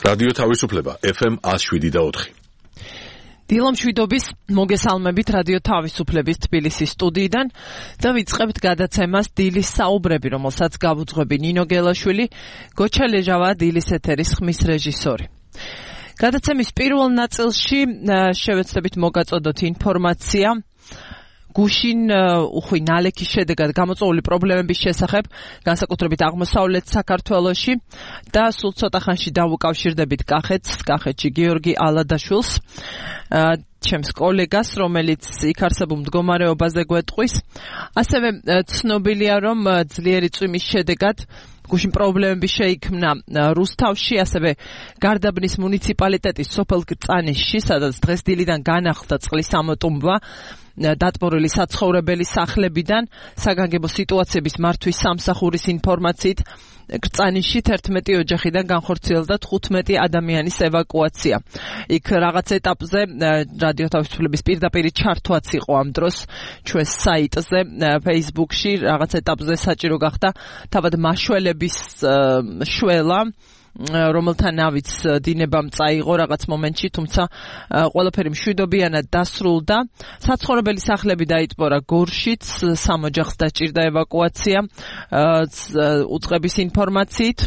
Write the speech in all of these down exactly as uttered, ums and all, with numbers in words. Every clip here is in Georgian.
რადიო თავისუფლება ეფ ემ one oh seven და four. დილამშვიდობის მოგესალმებით რადიო თავისუფლების თბილისის სტუდიიდან და ვიწყებთ გადაცემას დილის საუბრები, რომელსაც გავუძღვები ნინო გელაშვილი, გოჩა ლეჟავა დილის ეთერის ხმის რეჟისორი. გადაცემის პირველ ნაწილში შევეცდებით მოგაწოდოთ ინფორმაცია გუშინ უხვი ნალექის შედეგად გამოწვეული პრობლემების შესახებ, განსაკუთრებით აღმოსავლეთ საქართველოში და სულ ცოტა ხანში დავუკავშირდებით კახეთს, კახეთში გიორგი ალადაშვილს, ჩემს კოლეგას, რომელიც იქ არსებულ მდგომარეობაზე გვეტყვის. ასევე ცნობილია, რომ ძლიერი წვიმის შედეგად გუშინ პრობლემები შეიქმნა რუსთავში, ასევე გარდაბნის მუნიციპალიტეტის სოფელ გრწანიშში, სადაც დღეს დილიდან განახლდა წყლის ამოტუმბვა დატბორილი საცხოვრებელი სახლებიდან. საგანგებო სიტუაციების მართვის სამსახურის ინფორმაციით გრწანიშში თერთმეტი ოჯახიდან განხორციელდა თხუთმეტი ადამიანის ევაკუაცია. იქ რაღაც ეტაპზე რადიო თავისუფლების პირდაპირ ჩართვაც იყო ამ დროს ჩვენს საიტზე Facebook-ში, რაღაც ეტაპზე საჭირო გახდა თავად მაშველების შველა, რომელთანავიც დინებამ წაიღო რაღაც მომენტში, თუმცა ყველაფერი მშვიდობიანად დასრულდა. საცხოვრებელი სახლები დაიტბორა გორშიც, სამ ოჯახს დაჭირდა ევაკუაცია უწყების ინფორმაციით.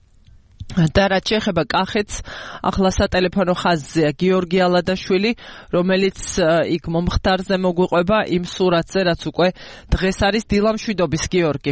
და რაც შეეხება კახეთს, ახლა სატელეფონო ხაზზეა გიორგი ალადაშვილი, რომელიც იქ მომხდარზე მოგვიყვება იმ სურათზე, რაც უკვე დღეს არის. დილამშვიდობის გიორგი.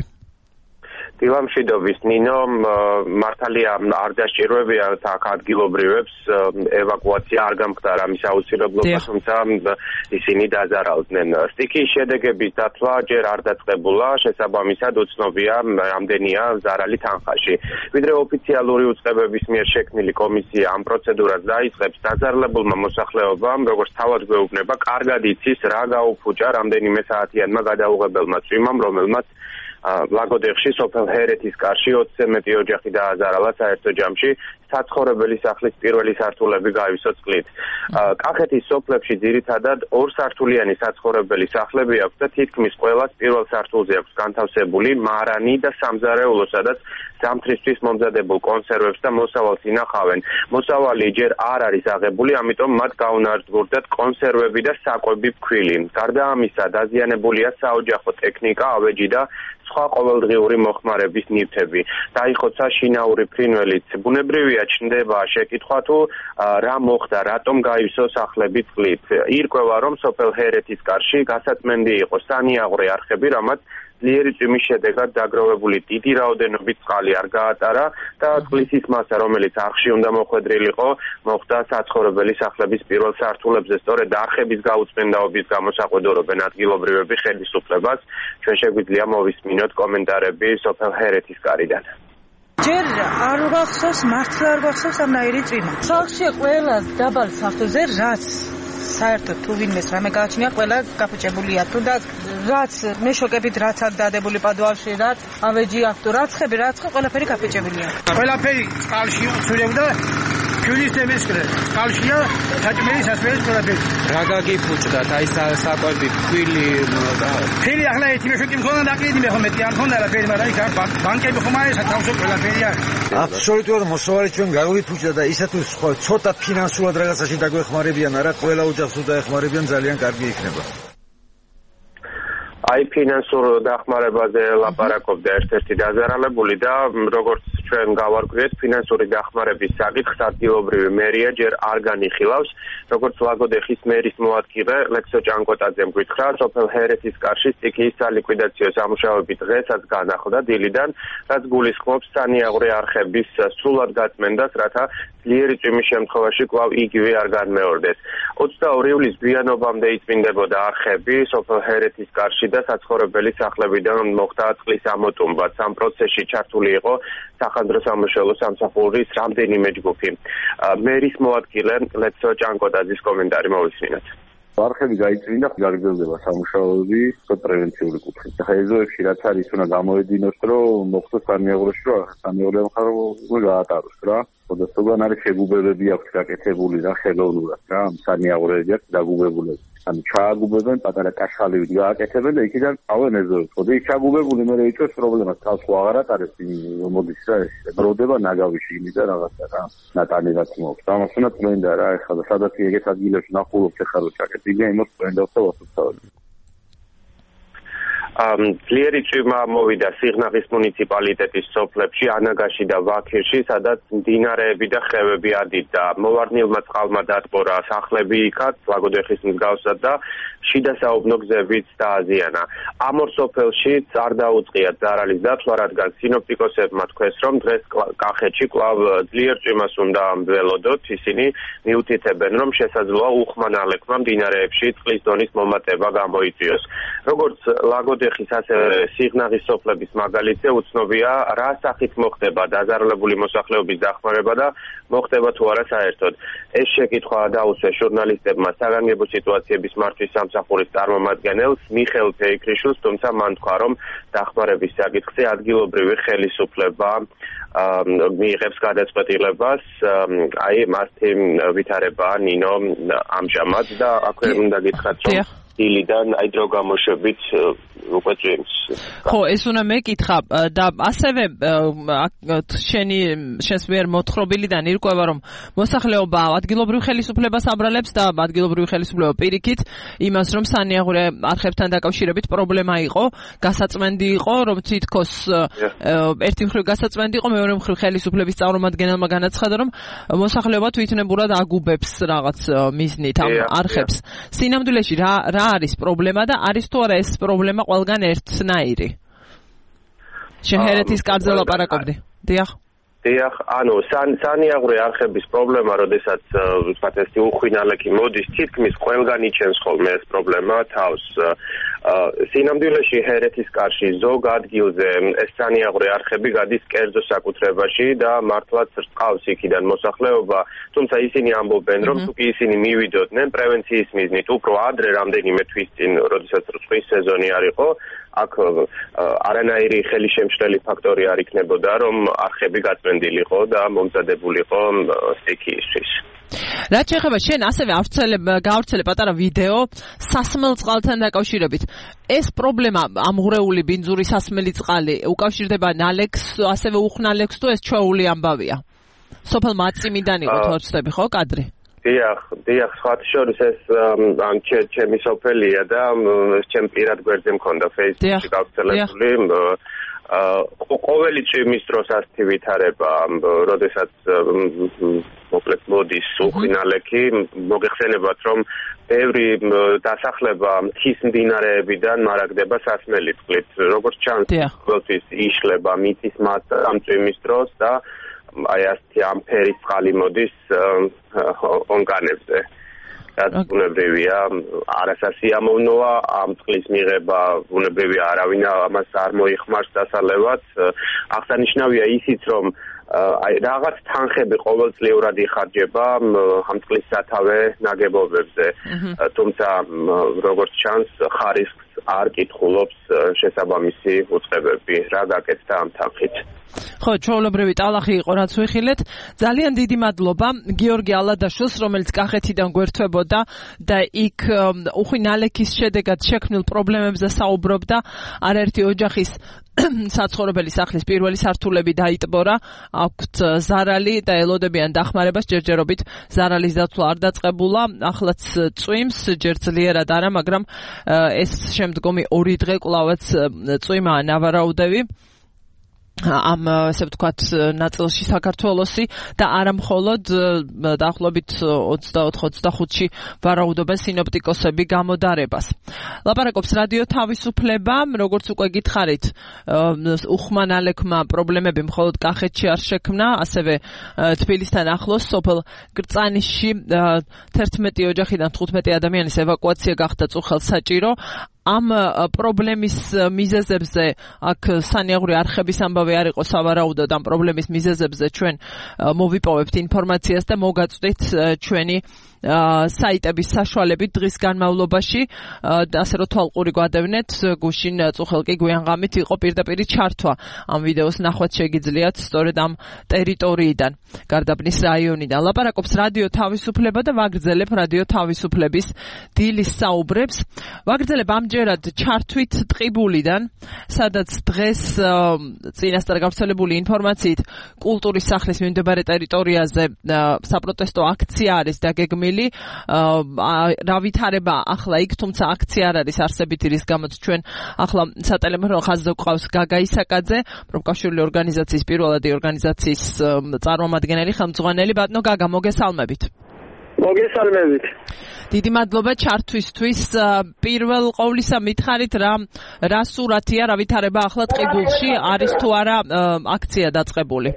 დილამშვიდობის ნინო, მართალია არ დასჭიროებია აქ ადგილობრივებს ევაკუაცია არ გამხდარა მის აუცილებლობას, თუმცა ისინი დაზარალდნენ. სტიქიის შედეგების დათვლა ჯერ არ დაწყებულა, შესაბამისად უცნობია რამდენია ზარალი თანხაში. ვიდრე ოფიციალური უწყებების მიერ შექმნილი კომისია ამ პროცედურას დაიწყებს, დაზარალებულმა მოსახლეობამ, როგორც თავად გვეუბნება, კარგად იცის რა გაუფუჭა რამდენიმე საათიანმა გადაუღებელმა წვიმამ, რომელმაც ლაგოდეხში სოფელ ჰერეთის კარში ოცზე მეტი ოჯახი დააზარალა საერთო ჯამში, საცხოვრებელი სახლის პირველი სართულები გაივსო წყლით. კახეთის სოფლებში ძირითადად ორსართულიანი საცხოვრებელი სახლები აქვს და თითქმის ყველას პირველ სართულზე აქვს განთავსებული მარანი და სამზარეულო, სადაც ზამთრისთვის მომზადებულ კონსერვებს და მოსავალს ინახავენ. მოსავალი ჯერ არ არის აღებული, ამიტომ მათ გაუნადგურდათ კონსერვები და საკვები ფქვილი. გარდა ამისა, დაზიანებულია საოჯახო ტექნიკა, ავეჯი და სხვა ყოველდღიური მოხმარების ნივთები. დაიხოცა შინაური ფრინველიც. ბუნებრივია ჩნდება შეკითხვა თუ რა მოხდა, რატომ გაივსო სახლები წყლით. ირკვევა, რომ სოფელ ჰერეთის კარში გასაწმენდი იყო სანიაღვრე არხები, რამაც ძლიერი წვიმის შედეგად დაგროვებული დიდი რაოდენობით წყალი არ გაატარა და წყლისის მასა, რომელიც არხში უნდა მოხვედრილიყო, მოხვდა საცხოვრებელი სახლების პირველ სართულებზე. სწორედ არხების გაუწმენდაობის გამო საყვედურობენ ადგილობრივები ხელისუფლებას. ჩვენ შეგვიძლია მოვისმინოთ კომენტარები სოფელ ჰერეთის კარიდან. ჯერ არ გახსოვს, მართლა არ გახსოვს ამნაირი წვიმა. სახლში ყველა დაბალ სახლზე რაც საერთოდ თუ ვინმეს რამე გააჩნია, ყველა გაფუჭებულია. თუ და რაც მეშოკებით რაც აქ დადებული პადუალში, რაც ავეჯი აქვს, თუ რაცხები, რაცხე, ყველაფერი გაფუჭებულია. ყველაფერი წყალში უცურებდა, ფიულის დემესკრე. წყალშია საჭმელი სასმელი ყველაფერი. რა გაგიფუჭდათ? აი საკვები, ფქვილი, ფილი ახლა ერთი მეშოკი მქონდა დაკლედი მე ხომ მეტი არ მქონდა რა ფერი, მაგრამ იქ ბანკები ხომ არის, თავში ყველაფერი არის. აბსოლუტურად მოსავალი ჩვენ გავიფუჭდა და ისა თუ ცოტა ფინანსურად რაღაცაში დაგვეხმარებიან, არა ყველა ოჯახს თუ დაეხმარებიან, ძალიან კარგი იქნება. აი ფინანსურ დახმარებაზე ლაპარაკობდა ერთ-ერთი დაზარალებული და როგორც ჩვენ გავარკვიეთ, ფინანსური დახმარების საკითხს ადგილობრივი მერია ჯერ არ განიხილავს. როგორც ლაგოდეხის მერის მოადგილე ლექსო ჭანკოტაძემ გითხრა, სოფელ ჰერეთის კარში სტიქიის სალიკვიდაციო სამუშაოები დღესაც განახლდა დილიდან, რაც გულისხმობს სანიაღვრე არხების სრულად გაწმენდას, რათა ძლიერი წვიმის შემთხვევაში კვლავ იგივე არ განმეორდეს. ოცდაორი ივლისს გვიანობამდე იწმინდებოდა არხები სოფელ ჰერეთის კარში და საცხოვრებელი სახლებიდან მოხდა წყლის ამოტუმბვა. ამ პროცესში ჩართული იყო სახანძრო სამუშაო სამსახურის რამდენიმე ჯგუფი. მერის მოადგილე ლექსო ჭანკოტაძის კომენტარი მოვისმინოთ. არხები გაიწმინდა, გარგებდება სამუშაოები პრევენციული კუთხით. ახლა ეზოებში რაც არის უნდა გამოედინოს, რომ მოხდეს სანიაღვრეში, რომ სანიაღვრე მხარო გაატაროს რა. სხვადასხვაგან არის შეგუბებები აქვს გაკეთებული რა ხელოვნურად რა სანიაღვრეები აქვს დაგუბებული ანუ ჩააგუბებენ პატარა კაშხალივით გააკეთებენ და იქიდან ყავენ ეზოებს ხო და ის ჩაგუბებული მე რეიწოს პრობლემას თავს ხო აღარ ატარებს მოდის რა ეს ბროდება ნაგავიში იმიდა რაღაცა რა ნატანი რაც მოაქვს ამას უნდა წვენდა რა ეხლა სადაც ეგეთ ადგილებში ნახულობთ ეხლა რო ჩაკეთილია იმას წვენდავს და ვასუცავთ ძლიერი წვიმა მოვიდა სიღნაღის მუნიციპალიტეტის სოფლებში ანაგაში და ვაქირში, სადაც მდინარეები და ხევები ადიდდა. მოვარდნილმა წყალმა დატბორა სახლები იქაც, ლაგოდეხის მსგავსად და შიდა საუბნო გზებიც დააზიანა. ამ ორ სოფელშიც არ დაუწყიათ ზარალის დათვლა, რადგან სინოპტიკოსებმა თქვეს, რომ დღეს კახეთში კვლავ ძლიერ წვიმას უნდა ველოდოთ. ისინი მიუთითებენ, რომ შესაძლოა უხმა ნალექმა მდინარეებში წყლის დონის მომატება გამოიწვიოს. როგორც ლაგოდეხის ასევე სიღნაღის სოფლების მაგალითზე უცნობია, რა სახით მოხდება დაზარალებული მოსახლეობის დახმარება და მოხდება თუ არა საერთოდ. ეს შეკითხვა დაუსვეს ჟურნალისტებმა საგანგებო სიტუაციების მართვის სამსახურის წარმომადგენელს მიხეილ ფეიქრიშვილს, თუმცა მან თქვა, რომ დახმარების საკითხზე ადგილობრივი ხელისუფლება მიიღებს გადაწყვეტილებას. აი მასთი ვითარებაა ნინო ამჟამად და აქვე უნდა გითხრათ, რომ დილიდან აი დრო გამოშვებით უკვე წვიმს. ხო, ეს უნდა მეკითხა და ასევე შენი შენს მიერ მოთხრობილიდან ირკვევა, რომ მოსახლეობა ადგილობრივ ხელისუფლებას აბრალებს და ადგილობრივი ხელისუფლება პირიქით იმას, რომ სანიაღვრე არხებთან დაკავშირებით პრობლემა იყო, გასაწმენდი იყო, რომ თითქოს ერთი მხრივ გასაწმენდი იყო, მეორე მხრივ ხელისუფლების წარმომადგენელმა განაცხადა, რომ მოსახლეობა თვითნებურად აგუბებს რაღაც მიზნით ამ არხებს. სინამდვილეში რა რა არის პრობლემა და არის თუ არა ეს პრობლემა ყველგან ერთნაირი? შეჰერეთის კარზე ლაპარაკობდი. დიახ. დიახ, ანუ სანიაღვრე არხების პრობლემა, როდესაც ვთქვათ ეს უხვინალეკი მოდის, თითქმის ყველგან იჩენს ხოლმე ეს პრობლემა თავს. სინამდვილეში ჰერეთის კარში ზოგ ადგილზე ეს სანიაღვრე არხები გადის კერძო საკუთრებაში და მართლაც რწყავს იქიდან მოსახლეობა, თუმცა ისინი ამბობენ, რომ თუ კი ისინი მივიდოდნენ პრევენციის მიზნით, უფრო ადრე რამდენიმე თვის წინ, როდესაც რწყვის სეზონი არ იყო, აქ არანაირი ხელისშემშლელი ფაქტორი არ იქნებოდა, რომ არხები გაწმენდილიყო და მომზადებულიყო სტიქიისთვის. რაც შეეხება შენ ასევე გაავრცელე პატარა ვიდეო სასმელ წყალთან დაკავშირებით. ეს პრობლემა ამღვრეული ბინძური სასმელი წყალი უკავშირდება ნალექს, ასევე უხნალექს თუ ეს ჩვეული ამბავია? სოფელ მაწიმიდან იყო თუ არ ვცდები ხო კადრი? დიახ, დიახ, სხვათა შორის ეს ან ჩემი სოფელია და ჩემ პირად გვერდზე მქონდა Facebook-ში გავრცელებული. ყოველი წვიმის დროს ასეთი ვითარება, როდესაც მოკლედ მოდის უხვინალეკი, მოგეხსენებათ, რომ ბევრი დასახლება მთის მდინარეებიდან მარაგდება სასმელი წყლით. როგორც ჩანს, ყოველთვის იშლება მიწის მასა ამ წვიმის დროს და აი ასეთი ამ ფერის წყალი მოდის ონგანებზე. რაც ბუნებრივია, არასასიამოვნოა, ამ წყლის მიღება ბუნებრივია, არავინ ამას არ მოიხმარს დასალევად. აღსანიშნავია ისიც, რომ აი რაღაც თანხები ყოველწლიურად იხარჯება ამ წყლის სათავე ნაგებობებზე. თუმცა როგორც ჩანს, ხარისხს არ კითხულობს შესაბამისი უწყებები, რა გაკეთდა ამ თანხით. ხო, ჩვეულებრივი ტალახი იყო, რაც ვიხილეთ. ძალიან დიდი მადლობა გიორგი ალადაშვილს, რომელიც კახეთიდან გვერდთვებოდა და იქ უხვინალექის შედეგად შექმნილ პრობლემებზე საუბრობდა. არაერთი ოჯახის საცხოვრებელი სახლის პირველი სართულები დაიტბორა, აქვთ ზარალი და ელოდებიან დახმარებას, ჯერჯერობით ზარალის დათვლა არ დაწყებულა. ახლაც წვიმს, ჯერ ძლიერად არა, მაგრამ ეს შემდგომი ორი დღე კვლავაც წვიმაა ნავარაუდევი ამ ესე ვთქვათ ნაწილში საქართველოსი და არა მხოლოდ დაახლოებით ოცდაოთხ ოცდახუთში ვარაუდობენ სინოპტიკოსები გამოდარებას. ლაპარაკობს რადიო თავისუფლება, როგორც უკვე გითხარით, უხმა ნალექმა პრობლემები მხოლოდ კახეთში არ შექმნა, ასევე თბილისთან ახლოს სოფელ გრწანიშში თერთმეტი ოჯახიდან თხუთმეტი ადამიანის ევაკუაცია გახდა წუხელსაჭირო. ამ პრობლემის მიზეზებზე აქ სანიაღური არხების ამბავი არ იყო სავარაუდოდ ამ პრობლემის მიზეზებზე ჩვენ მოვიპოვებთ ინფორმაციას და მოგაწვდით ჩვენი საიტების საშუალებით დღის განმავლობაში და ასე რომ თვალყური გვადევნეთ გუშინ წუხელკი გვიანღამით იყო პირდაპირ ჩართვა ამ ვიდეოს ნახვაც შეგიძლიათ სწორედ ამ ტერიტორიიდან გარდაბნის რაიონიდან ლაპარაკობს რადიო თავისუფლება და ვაგრძელებ რადიო თავისუფლების დილის საუბრებს ვაგრძელებ ამჯერად ჩართვით ტყიბულიდან სადაც დღეს წინასწარ გავრცელებული ინფორმაციით კულტურის სახლის მიმდებარე ტერიტორიაზე საპროტესტო აქცია არის დაგეგმილი რა ვითარება ახლა იქ თუმცა აქცია არ არის არსებითი რის გამოც ჩვენ ახლა სატელეფონო ხაზზე გვყავს გაგა ისაკაძე პროფკავშირული ორგანიზაციის პირველადი ორგანიზაციის წარმომადგენელი ხელმძღვანელი ბატონო გაგა მოგესალმებით მოგესალმებით დიდი მადლობა ჩართვისთვის პირველ ყოვლისა მითხარით რა რა სურათია რა ვითარება ახლა ტყიბულში არის თუ არა აქცია დაწყებული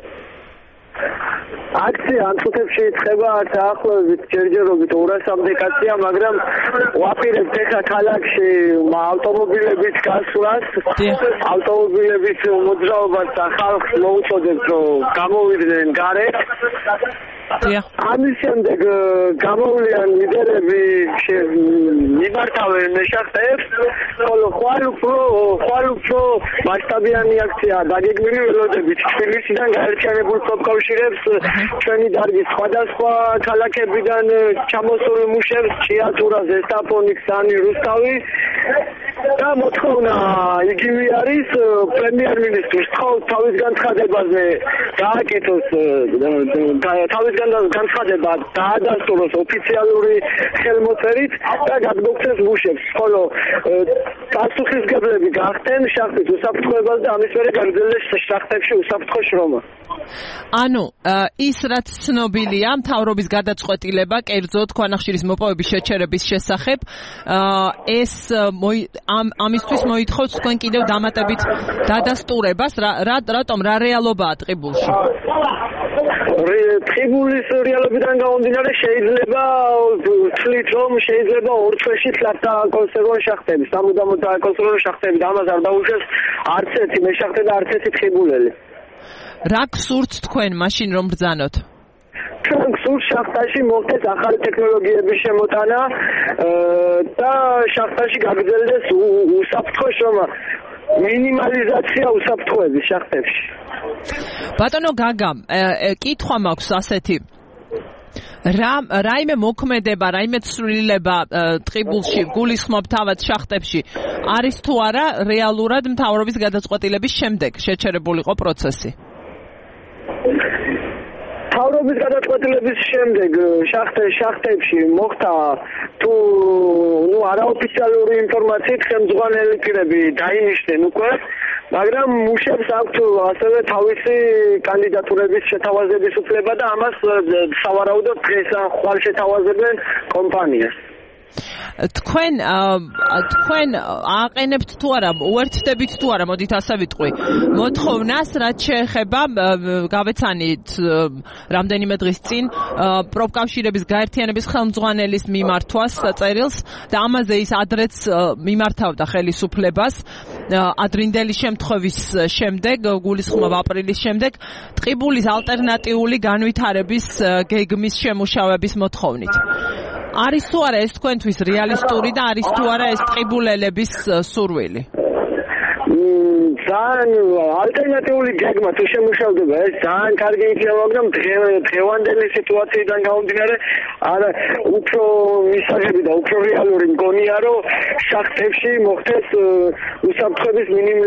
აქცია ამ წუთებში იწყება დაახლოებით ჯერჯერობით ორასამდე კაცია, მაგრამ ვაპირებთ ეხლა ქალაქში ავტომობილებით გასვლას, ავტომობილების მოძრაობას და ხალხს მოუწოდებთ, რომ გამოვიდნენ გარეთ. ამის შემდეგ გამოვლიან ლიდერები მიმართავენ მეშახტეებს, ხოლო ხვალ უფრო ხვალ უფრო მასშტაბიანი აქცია დაგეგმილი ველოდებით თბილისიდან გაერთიანებულ პროფკავშირებს ჩვენი დარგის სხვადასხვა ქალაქებიდან ჩამოსული მუშებს ჭიათურა, ზესტაფონი, ქსანი, რუსთავი და მოთხოვნა იგივე არის პრემიერ-მინისტრს თხოვთ თავის განცხადებაზე გააკეთოს თავის განცხადება დაადასტუროს ოფიციალური ხელმოწერით და გადმოგცეს მუშებს, ხოლო პასუხისმგებლები გახდნენ შახტის უსაფრთხოებას და ამის მერე გაგრძელეს შახტებში უსაფრთხო შრომა. ანუ ის რაც ცნობილია მთავრობის გადაწყვეტილება კერძოდ ქვანახშირის მოპოვების შეჩერების შესახებ ეს ამისთვის მოითხოვს თქვენ კიდევ დამატებით დადასტურებას რატომ რა რეალობაა ტყიბულში ტყიბულის რეალობიდან გამომდინარე შეიძლება ვთვლით რომ შეიძლება ორ თვეში დაკონსერვონ შახტები სამუდამოდ დაკონსერვონ შახტები და ამას არ დაუშვეს არც ერთი მეშახტე და არც ერთი ტყიბულელი რა გსურთ თქვენ მაშინ რომ ბრძანოთ? ჩვენ გსურთ შახტაში მოხდეს ახალი ტექნოლოგიების შემოტანა და შახტაში გაგრძელდეს უსაფრთხო შრომა, მინიმალიზაცია უსაფრთხოების შახტებში. ბატონო გაგა, კითხვა მაქვს ასეთი. რა რაიმე მოქმედება, რაიმე ცვლილება ტყიბულში გულისხმობ თავად შახტებში არის თუ არა რეალურად მთავრობის გადაწყვეტილების შემდეგ შეჩერებულიყო პროცესი? მთავრობის გადაწყვეტილების შემდეგ შახტე შახტებში მოხდა თუ ნუ არაოფიციალური ინფორმაციით ხელმძღვანელი პირები დაინიშნენ უკვე, მაგრამ მუშებს აქვთ ასევე თავისი კანდიდატურების შეთავაზების უფლება და ამას სავარაუდოდ დღეს ხვალ შეთავაზებენ კომპანიას. თქვენ თქვენ აყენებთ თუ არა უერთდებით თუ არა მოდით ასე ვიტყვი მოთხოვნას რაც შეეხება გავეცანით რამდენიმე დღის წინ პროფკავშირების გაერთიანების ხელმძღვანელის მიმართვას წერილს და ამაზე ის ადრეც მიმართავდა ხელისუფლებას ადრინდელი შემთხვევის შემდეგ გულისხმობ აპრილის შემდეგ ტყიბულის ალტერნატიული განვითარების გეგმის შემუშავების მოთხოვნით არის თუ არა ეს თქვენთვის რეალისტური და არის თუ არა ეს ტყიბულელების სურვილი? ძალიან ალტერნატიული გეგმა თუ შემუშავდება ეს ძალიან კარგი იქნება, მაგრამ დღევანდელი სიტუაციიდან გამომდინარე არა უფრო მისაღები და უფრო რეალური მგონია რომ შახტებში მოხდეს უსაფრთხოების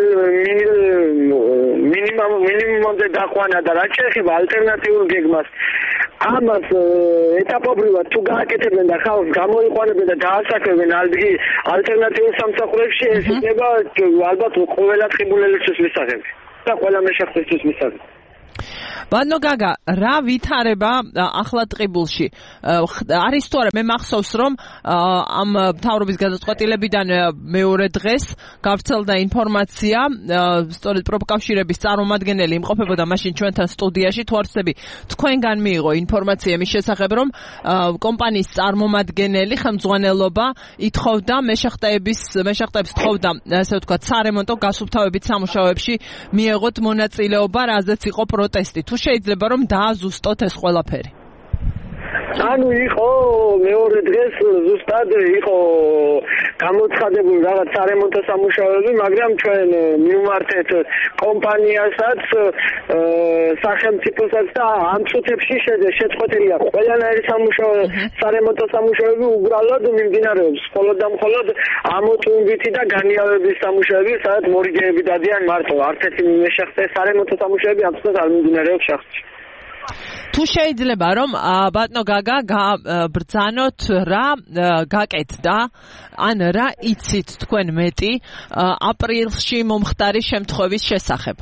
მინიმუმამდე დაყვანა და რაც შეეხება ალტერნატიულ გეგმას ამას ეტაპობრივად თუ გააკეთებენ და ხალხს გამოიყვანებენ და დაასაქმებენ ალტერნატიულ სამსახურებში ეს იქნება ალბათ ყველა ტყიბულელისთვის მისაღები და ყველა მეშახტისთვის მისაღები. ბატონო გაგა, რა ვითარება ახლა ტყიბულში? არის თუ არა, მე მახსოვს რომ ამ მთავრობის გადაწყვეტილებიდან მეორე დღეს გავრცელდა ინფორმაცია, სწორედ პროფკავშირების წარმომადგენელი იმყოფებოდა მაშინ ჩვენთან სტუდიაში, თუ არ ვცდები, თქვენგან მიიღო ინფორმაცია იმის შესახებ, რომ კომპანიის წარმომადგენელი ხელმძღვანელობა ითხოვდა მეშახტეების მეშახტეებს თხოვდა, ასე ვთქვათ, სარემონტო გასუფთავებით სამუშაოებში მიეღოთ მონაწილეობა, რაზეც იყო პროტესტი. თუ შეიძლება რომ დააზუსტოთ ეს ყველაფერი? ანუ იყო მეორე დღეს ზუსტად იყო გამოცხადებული რაღაც სარემონტო სამუშაოები, მაგრამ ჩვენ მივმართეთ კომპანიასაც, სახელმწიფოსაც და ამ წუთებში შეწყვეტილია ყველანაირი სამუშაო სარემონტო სამუშაოები უბრალოდ მიმდინარეობს მხოლოდ და მხოლოდ ამოწურვებითი და განიავების სამუშაოები, სადაც მორიგეები დადიან მარტო, არც ერთი მეშახტე სარემონტო სამუშაოები ამ წუთას არ მიმდინარეობს შახტში. თუ შეიძლება რომ ბატონო გაგა ბრძანოთ რა გაკეთდა, ან რა იცით თქვენ მეტი აპრილში მომხდარი შემთხვევის შესახებ?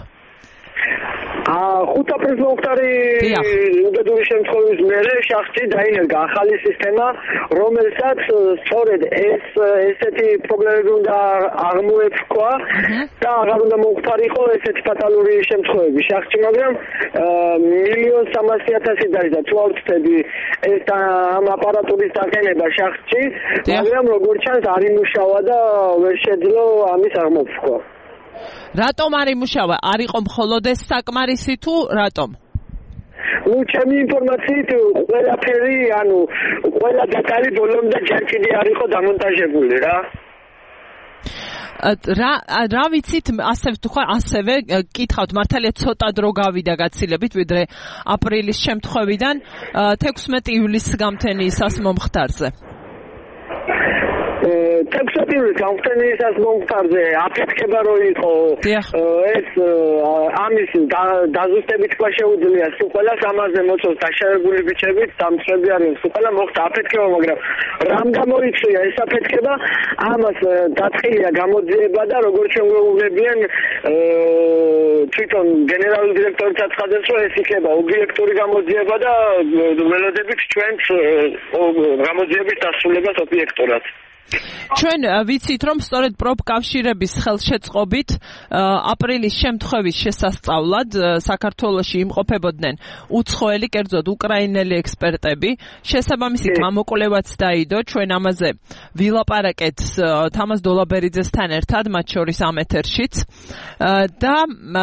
ხუთ აპრილს მომხდარი უბედური შემთხვევის მერე შახტში დაინერგა ახალი სისტემა, რომელსაც სწორედ ეს ესეთი პრობლემები უნდა აღმოეჩქვა და აღარ უნდა მომხდარიყო ესეთი ფატალური შემთხვევები შახტში, მაგრამ მილიონ სამასი ათასი დაიწყო თუ არ ვცდები ეს ამ აპარატურის დაყენება შახტში, მაგრამ როგორც ჩანს არ იმუშავა და ვერ შეძლო ამის აღმოფხვა. რატომ არ იმუშავა? არ იყო მხოლოდ ეს საკმარისი თუ რატომ? ნუ ჩემი ინფორმაციით ყველაფერი, ანუ ყველა დეტალი ბოლომდე ჯერ კიდე არ იყო დამონტაჟებული რა. რა რა ვიცით, ასე ვთქვა, ასევე კითხავთ, მართალია ცოტა დრო გავიდა გაცილებით, ვიდრე აპრილის შემთხვევიდან თექვსმეტი ივლისს გამთენიისას მომხდარზე. თექვსმეტი ივლისს გამთენიისას მომხდარზე აფეთქება რო იყო ეს ამის დაზუსტებით თქვა შეუძლია სულ ამაზე მოწოს დაშავებული ბიჭებით, დამცრები არიან, სულ მოხდა აფეთქება, მაგრამ რამ გამოიწვია ეს აფეთქება? ამას დაწყილია გამოძიება და როგორც შეუულებიან თვითონ გენერალური დირექტორი აცხადებს, რომ ეს იქნება ობიექტური გამოძიება და ველოდებით ჩვენც გამოძიების დასრულებას ობიექტურად. ჩვენ ვიცით რომ სწორედ პროფკავშირების ხელშეწყობით აპრილის შემთხვევის შესასწავლად საქართველოში იმყოფებოდნენ უცხოელი, კერძოდ უკრაინელი ექსპერტები. შესაბამისი გამოკვლევაც დაიდო, ჩვენ ამაზე ვილაპარაკეთ თამაზ დოლაბერიძესთან ერთად, მათ შორის ამ ეთერშიც და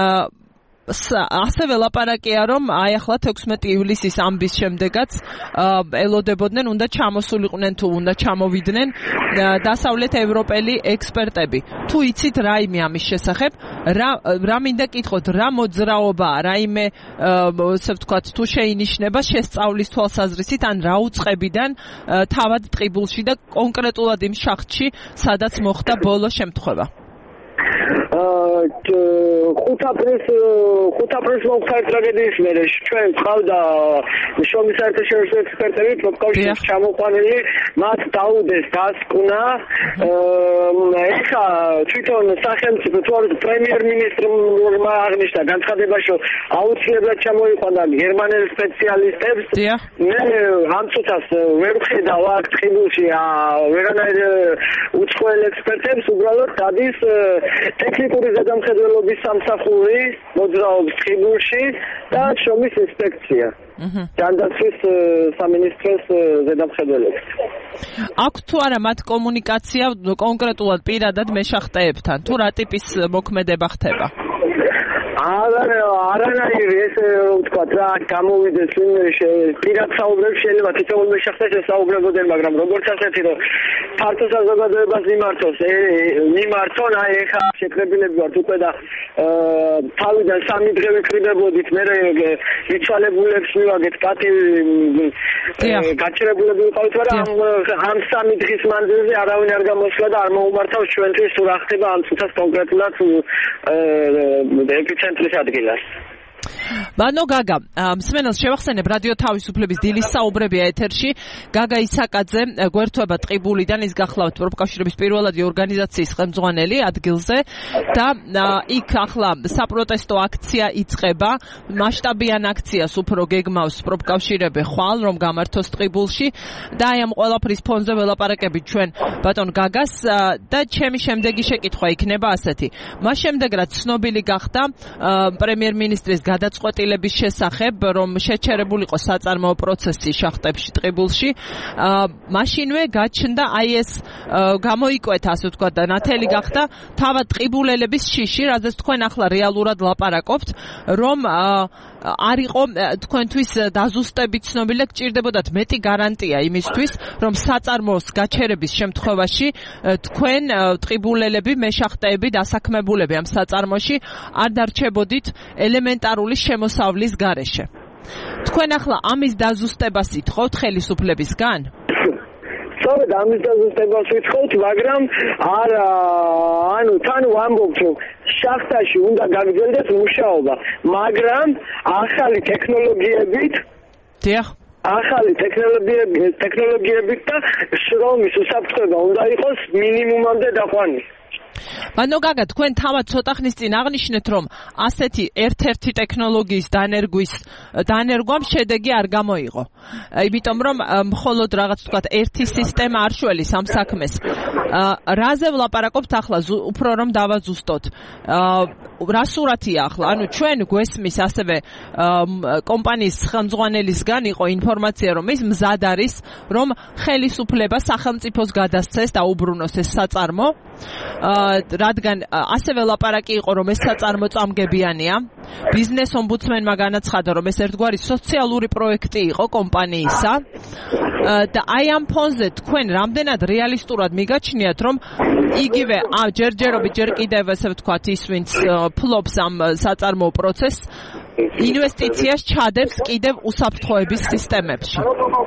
ასევე ლაპარაკია რომ აი ახლა თექვსმეტი ივლისის ამბის შემდეგაც ელოდებოდნენ, უნდა ჩამოსულიყვნენ თუ უნდა ჩამოვიდნენ დასავლეთ ევროპელი ექსპერტები. თუ იცით რაიმე ამის შესახებ, რა რა მინდა კითხოთ, რა მოძრაობა, რაიმე ასე ვთქვათ, თუ შეინიშნება შესწავლის თვალსაზრისით, ან რა უწყებიდან თავად ტყიბულში და კონკრეტულად იმ შახტში, სადაც მოხდა ბოლო შემთხვევა? ხუთ აპრილს მომხდარი ტრაგედიის მერე ჩვენ ყავდა შრომის საერთაშორისო ექსპერტები პროფკავშირის ჩამოყვანილი, მათ დაუდეს დასკვნა. ეხა თვითონ სახელმწიფო თუ არის პრემიერ-მინისტრმა აღნიშნა განცხადებაში, რომ აუცილებლად ჩამოიყვანა გერმანელ სპეციალისტებს. მე ამ წუთას ვერ ვხედავ აქ ტყიბულში ვერანაირ უცხოელ ექსპერტებს, უბრალოდ დადის ტექნიკური ზედამხედველობის სამსახური მოძრაობს ტყიბულში და შრომის ინსპექცია. ჯანდაცვის სამინისტროს ზედამხედველობს. აქვს თუ არა მათ კომუნიკაცია კონკრეტულად პირადად მეშახტეებთან, თუ რა ტიპის მოქმედება ხდება? არანაირი ესე რომ ვთქვათ რა გამოვიდეს პირად საუბრებს შეიძლება თითოეულ მეშახტეს ესაუბრებოდნენ, მაგრამ როგორც ასეთი რომ ფართო საზოგადოებას მიმართოს მიმართონ, აი ეხა შეკრებილები ვართ უკვე და თავიდან სამი დღე ვიკრიბებოდით, მე მიცვალებულებს მივაგეთ პატივი გაჭირებულები ვიყავით, მაგრამ ამ სამი დღის მანძილზე არავინ არ გამოსვლა და არ მოუმართავს ჩვენთვის თუ რა ხდება ამ წუთას კონკრეტულად ეპიცენტრის ადგილას. ბანო გაგა, მსმენელს შევახსენებ რადიო თავისუფლების დილის საუბრებია ეთერში. გაგა ისაკაძე გვერდება ტყიბულიდან, ის გახლავთ პროფკავშირების პირველადი ორგანიზაციის ხელმძღვანელი ადგილზე და იქ ახლა საპროტესტო აქცია იწყება. მასშტაბიან აქციას უფრო გეგმავს პროფკავშირები ხვალ, რომ გამართოს ტყიბულში და აი ამ ყველაფრის ფონზე ველაპარაკებით ჩვენ ბატონ გაგას და ჩემი შემდეგი შეკითხვა იქნება ასეთი. მას შემდეგ რაც ცნობილი გახდა პრემიერ-მინისტრის გადაწყვეტილების შესახებ, რომ შეჩერებულიყო საწარმოო პროცესი შახტებში ტყიბულში, მაშინვე გაჩნდა აი ეს გამოიკვეთა, ასე ვთქვათ, და ნათელი გახდა თავად ტყიბულელების შიში, რაზეც თქვენ ახლა რეალურად ლაპარაკობთ, რომ არ იყო თქვენთვის დაზუსტებით ცნობილი და გჭირდებოდათ მეტი გარანტია იმისთვის, რომ საწარმოოს გაჩერების შემთხვევაში თქვენ ტყიბულელები, მეშახტეები, დასაქმებულები ამ საწარმოში არ დარჩებოდით ელემენტარული შემოსავლის გარეშე. თქვენ ახლა ამის დაზუსტებას ითხოვთ ხელისუფლებისგან? სწორედ ამის დაზუსტებას ვითხოვთ, მაგრამ არა, ანუ თან ვამბობთ, რომ შახტაში უნდა გაგრძელდეს მუშაობა, მაგრამ ახალი ტექნოლოგიებით დიახ ახალი ტექნოლოგიებით ტექნოლოგიებით და შრომის უსაფრთხოება უნდა იყოს მინიმუმამდე დაყვანილი. ბანო გაგა, თქვენ თავად ცოტა ხნის წინ აღნიშნეთ, რომ ასეთი ერთ-ერთი ტექნოლოგიის დანერგვის დანერგვამ შედეგი არ გამოიღო. იმიტომ რომ მხოლოდ რაღაც ვთქვათ, ერთი სისტემა არ შველის ამ საქმეს. რაზე ვლაპარაკობთ ახლა, უფრო რომ დავაზუსტოთ. რა სურათია ახლა? ანუ ჩვენ გვესმის ასევე კომპანიის ხელმძღვანელისგან იყო ინფორმაცია, რომ ის მზად არის, რომ ხელისუფლება სახელმწიფოს გადასცეს და უბრუნოს ეს საწარმო. რადგან ასევე ლაპარაკი იყო, რომ ეს საწარმო წამგებიანია. ბიზნეს ომბუდსმენმა განაცხადა, რომ ეს ერთგვარი სოციალური პროექტი იყო კომპანიისა და აი ამ ფონზე თქვენ რამდენად რეალისტურად მიგაჩნიათ, რომ იგივე ჯერჯერობით ჯერ კიდევ ესე ვთქვათ, ის ვინც ფლობს ამ საწარმოო პროცესს, ინვესტიციას ჩადებს კიდევ უსაფრთხოების სისტემებში.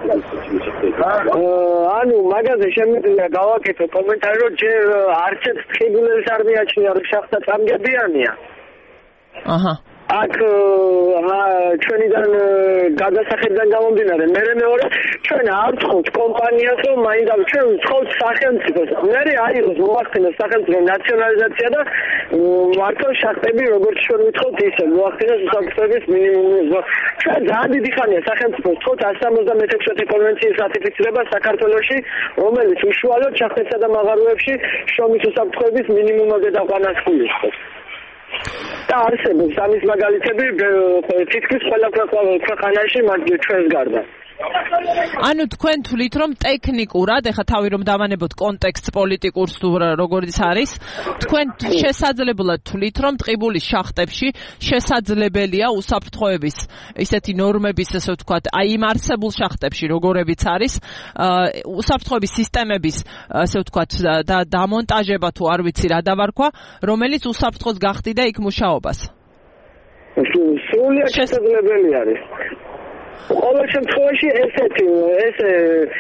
ანუ მაგაზე შემიძლია გავაკეთო კომენტარი, რომ ჯერ არც ერთ ტყიბულელს არ მიაჩნია, რომ შახტა წამგებიანია. აჰა. აქ ჩვენიდან გადასახედიდან გამომდინარე, მერე მეორე ჩვენ არ ვთხოვთ კომპანიას, რომ მაინდა ჩვენ ვთხოვთ სახელმწიფოს. მერე აიღოს მოახდინოს სახელმწიფო ნაციონალიზაცია და მართო შახტები, როგორც ჩვენ ვთხოვთ, ისე მოახდინოს უსაფრთხოების მინიმუმი. ჩვენ ძალიან დიდი ხანია სახელმწიფოს ვთხოვთ εκατს სამოცდამეექვსე კონვენციის რატიფიცირება საქართველოში, რომელიც უშუალოდ შახტებსა და მაღაროებში შრომის უსაფრთხოების მინიმუმზე დაყვანას გულისხმობს. და არსებობს ამის მაგალითები თითქმის ყველა ქვეყანაში მათ ჩვენს გარდა. ანუ თქვენ თვლით, რომ ტექნიკურად, ეხლა თავი რომ დავანებოთ კონტექსტს პოლიტიკურს თუ როგორიც არის, თქვენ შესაძლებლად თვლით, რომ ტყიბულის შახტებში შესაძლებელია უსაფრთხოების ისეთი ნორმების, ესე ვთქვათ, აი იმ არსებულ შახტებში, როგორებიც არის, უსაფრთხოების სისტემების, ესე ვთქვათ, და დამონტაჟება თუ არ ვიცი რა დავარქვა, რომელიც უსაფრთხოს გახდიდა იქ მუშაობას. სრულიად შესაძლებელი არის. ყოველ შემთხვევაში ესეთი ესე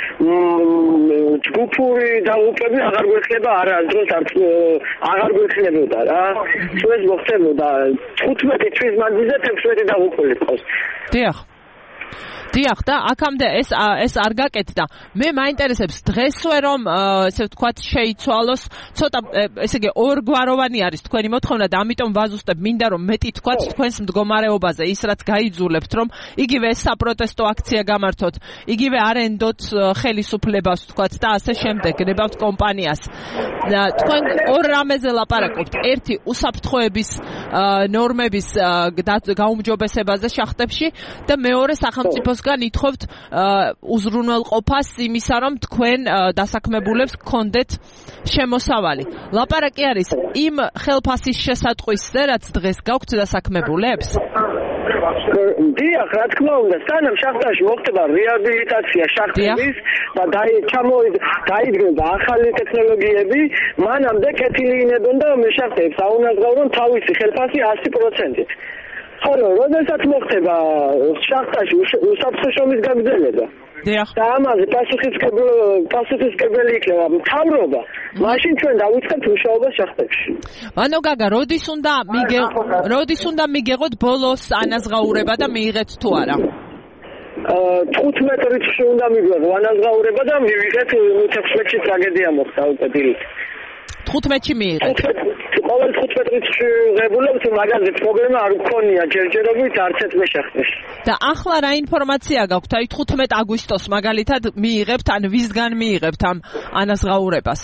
ჯგუფური დაღუპები აღარ გვექნება არასდროს აღარ გვექნებოდა რა. სულ ეს მოხდებოდა თხუთმეტი თვის მანძილზე თექვსმეტი დაღუპული ყავს. დიახ. დიახ და აქამდე ეს ეს არ გაკეთდა. მე მაინტერესებს დღესვე რომ ესე ვთქვათ შეიცვალოს ცოტა ესე იგი ორგვაროვანი არის თქვენი მოთხოვნა და ამიტომ ვაზუსტებ მინდა რომ მეტი თქვათ თქვენს მდგომარეობაზე ის რაც გაიძულებთ რომ იგივე ეს საპროტესტო აქცია გამართოთ, იგივე არენდოთ ხელისუფლებას ვთქვათ და ასე შემდეგ გნებავთ კომპანიას. თქვენ ორ რამეზე ლაპარაკობთ. ერთი უსაფრთხოების ნორმების გაუმჯობესებაზე შახტებში და მეორე სახელმწიფოს გან ითხოვთ უზრუნველყოფას იმისა, რომ თქვენ დასაქმებულებს გქონდეთ შემოსავალი. ლაპარაკი არის იმ ხელფასის შესატყვისზე, რაც დღეს გაქვთ დასაქმებულებს? დიახ, რა თქმა უნდა, სანამ შახტაში მოხდება რეაბილიტაცია შახტების და დაიდგება ახალი ტექნოლოგიები, მანამდე კეთილი ინებონ და მეშახტებს აუნაზღაურონ თავისი ხელფასი ასი პროცენტით. ხოლო როდესაც მოხდება შახტაში უსაფრთხო შრომის გაგრძელება, და ამაზე პასუხისმგებელი იქნება მთავრობა. მაშინ ჩვენ დავიწყებთ მუშაობას შახტებში. ბანო გაგა, როდის უნდა მიგე როდის უნდა მიგეღოთ ბოლოს ანაზღაურება და მიიღეთ თუ არა? თხუთმეტ რიცხვში უნდა მიგვეღო ანაზღაურება და მივიღეთ ութექვსმეტში ტრაგედია მოხდა უკვე დილით. თხუთმეტში მიიღეთ. ყოველ თხუთმეტ რიცხვში ღებულებთ, მაგაზე პრობლემა არ გქონია ჯერჯერობით არც ერთ მეშახტეში. და ახლა რა ინფორმაცია გაქვთ? აი თხუთმეტ აგვისტოს მაგალითად მიიღებთ, ან ვისგან მიიღებთ ამ ანაზღაურებას?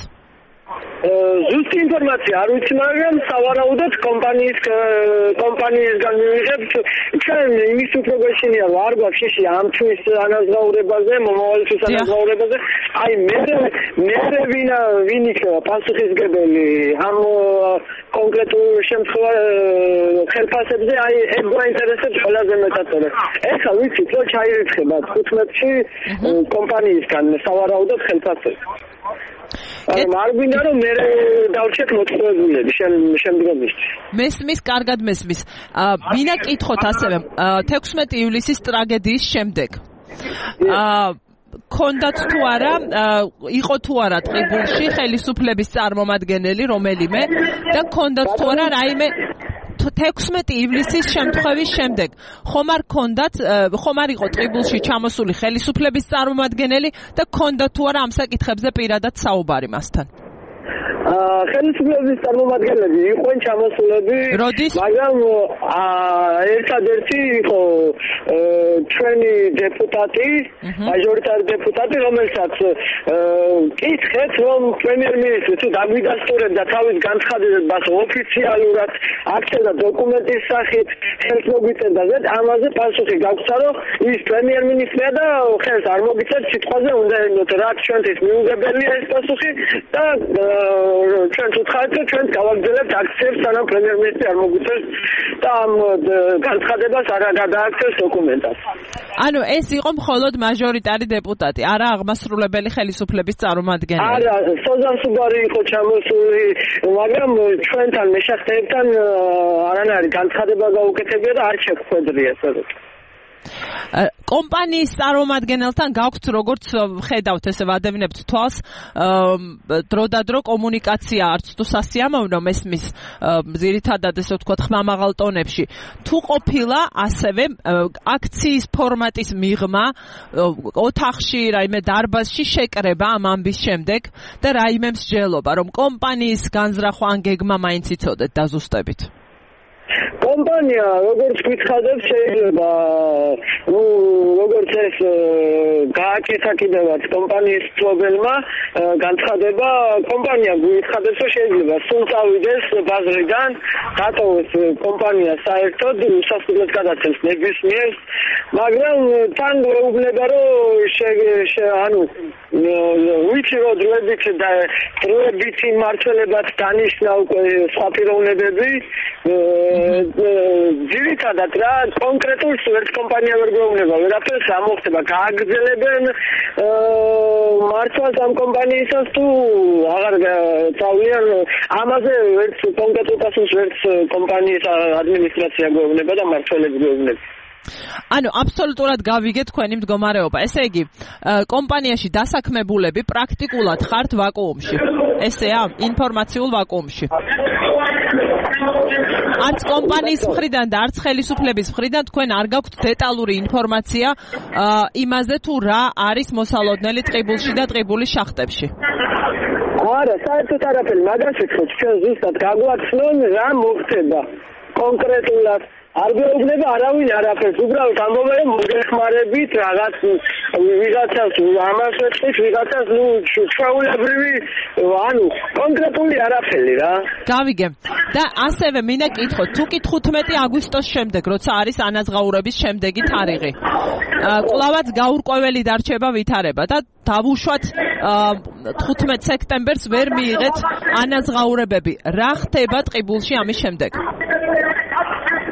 ზუსტი ინფორმაცია არ ვიცი, მაგრამ სავარაუდოდ კომპანიის კომპანიისგან მივიღებთ. ჩვენ იმის უფრო გვეშინია, რომ არ გვაქვს შეში ამ თვის ანაზღაურებაზე, მომავალთვის ანაზღაურებაზე. აი მე მე ვინა ვინ იქნება პასუხისმგებელი ამ კონკრეტულ შემთხვევა ხელფასებზე, აი ეს გვაინტერესებს ყველაზე მეტად. ეხლა ვიცით, რომ ჩაირიცხება თხუთმეტში კომპანიისგან სავარაუდოდ ხელფასები. არ გვინდა რომ მე დავჩეთ მოწყობილები შემდგომისთვის. მესმის, კარგად მესმის. ვინა კითხოთ ასევე თექვსმეტი ივლისის ტრაგედიის შემდეგ. აა კონდათ თუ არა, იყო თუ არა ტყიბულში ხელისუფლების წარმომადგენელი რომელიმე და კონდათ თუ არა რაიმე თექვსმეტი ივლისის შემთხვევის შემდეგ ხომ არ კონდათ ხომ არ იყო ტყიბულში ჩამოსული ხელისუფლების წარმომადგენელი და კონდათ თუ არა ამ საკითხებზე პირადად საუბარი მასთან? ხელისუფლების წარმომადგენლები იყვნენ ჩამოსულები, მაგრამ ერთადერთი იყო ჩვენი დეპუტატი, მაჟორიტარი დეპუტატი, რომელსაც კითხეთ, რომ პრემიერ-მინისტრი თუ დაგვიდასტურებდა თავის განცხადებას ოფიციალურად აქცევდა დოკუმენტის სახით, ხელს მოგიწევდა და ამაზე პასუხი გაგვცა, რომ ის პრემიერ-მინისტრია და ხელს არ მოგიწევს სიტყვაზე უნდა ელოდოთ, რაც ჩვენთვის მიუღებელია ეს პასუხი და ჩვენ ვუთხარით, რომ ჩვენ გავაგრძელებთ აქციებს, სანამ პრემიერ-მინისტრი არ მოგვიწევს და ამ განცხადებას არ გადააქცევს დოკუმენტად. ანუ ეს იყო მხოლოდ მაჟორიტარი დეპუტატი, არა აღმასრულებელი ხელისუფლების წარმომადგენელი. არა, სოზან სუბარი იყო ჩამოსული, მაგრამ ჩვენთან მეშახტეებთან არანაირი განცხადება გაუკეთებია და არ შეგვხვედრია სადაც. კომპანიის წარმომადგენელთან გაქვთ როგორც ხედავთ ესე ვადევნებთ თვალს დროდადრო კომუნიკაცია არც თუ სასიამოვნო მესმის ძირითადად ესე ვთქვათ ხმამაღალ ტონებში თუ ყოფილა ასევე აქციის ფორმატის მიღმა ოთახში რაიმე დარბაზში შეკრება ამ ამბის შემდეგ და რაიმე მსჯელობა რომ კომპანიის განზრახვა ან გეგმა მაინც იცოდეთ დაზუსტებით. კომპანია როგორც გითხადებს შეიძლება ნუ როგორც ეს გააკეთა კიდევაც კომპანიის მფლობელმა განცხადება კომპანია გითხადებს რომ შეიძლება სულ წავიდეს ბაზრიდან დატოვოს კომპანია საერთოდ უსასრულოდ გადაცემს ნებისმიერ მაგრამ თან გვეუბნება რომ ანუ ვიცი რომ დროებით და დროებით მმართველებად დანიშნა უკვე სხვა პიროვნებები ძირითადად რა კონკრეტულ ერთ კომპანია ვერ გვეუბნება ვერაფერს რა მოხდება გააგრძელებენ მართლაც ამ კომპანიისას თუ აღარ წავლიან ამაზე ერთ კონკრეტულ პასუხს ერთ კომპანიის ადმინისტრაცია გვეუბნება და მმართველები გვეუბნება ანუ აბსოლუტურად გავიგეთ თქვენი მდგომარეობა. ესე იგი, კომპანიაში დასაქმებულები პრაქტიკულად ხართ ვაკუუმში. ესეა, ინფორმაციულ ვაკუუმში. არც კომპანიის მხრიდან და არც ხელისუფლების მხრიდან თქვენ არ გაქვთ დეტალური ინფორმაცია იმაზე თუ რა არის მოსალოდნელი ტყიბულში და ტყიბულის შახტებში. არა, საერთოდ არაფერი, მაგას ვთქვით, ჩვენ ზუსტად გაგვაცნონ რა მოხდება კონკრეტულად. არ გვეუბნება არავინ არაფერს, უბრალოდ ამბობენ მოგეხმარებით რაღაც ვიღაცას ამას ვეთქვით, ვიღაცას ნუ ჩვეულებრივი, ანუ კონკრეტული არაფერი რა. გავიგე. და ასევე მინდა კითხოთ, თუ კი თხუთმეტი აგვისტოს შემდეგ, როცა არის ანაზღაურების შემდეგი თარიღი. კვლავაც გაურკვეველი დარჩება ვითარება და დავუშვათ თხუთმეტ სექტემბერს ვერ მიიღეთ ანაზღაურებები. რა ხდება ტყიბულში ამის შემდეგ?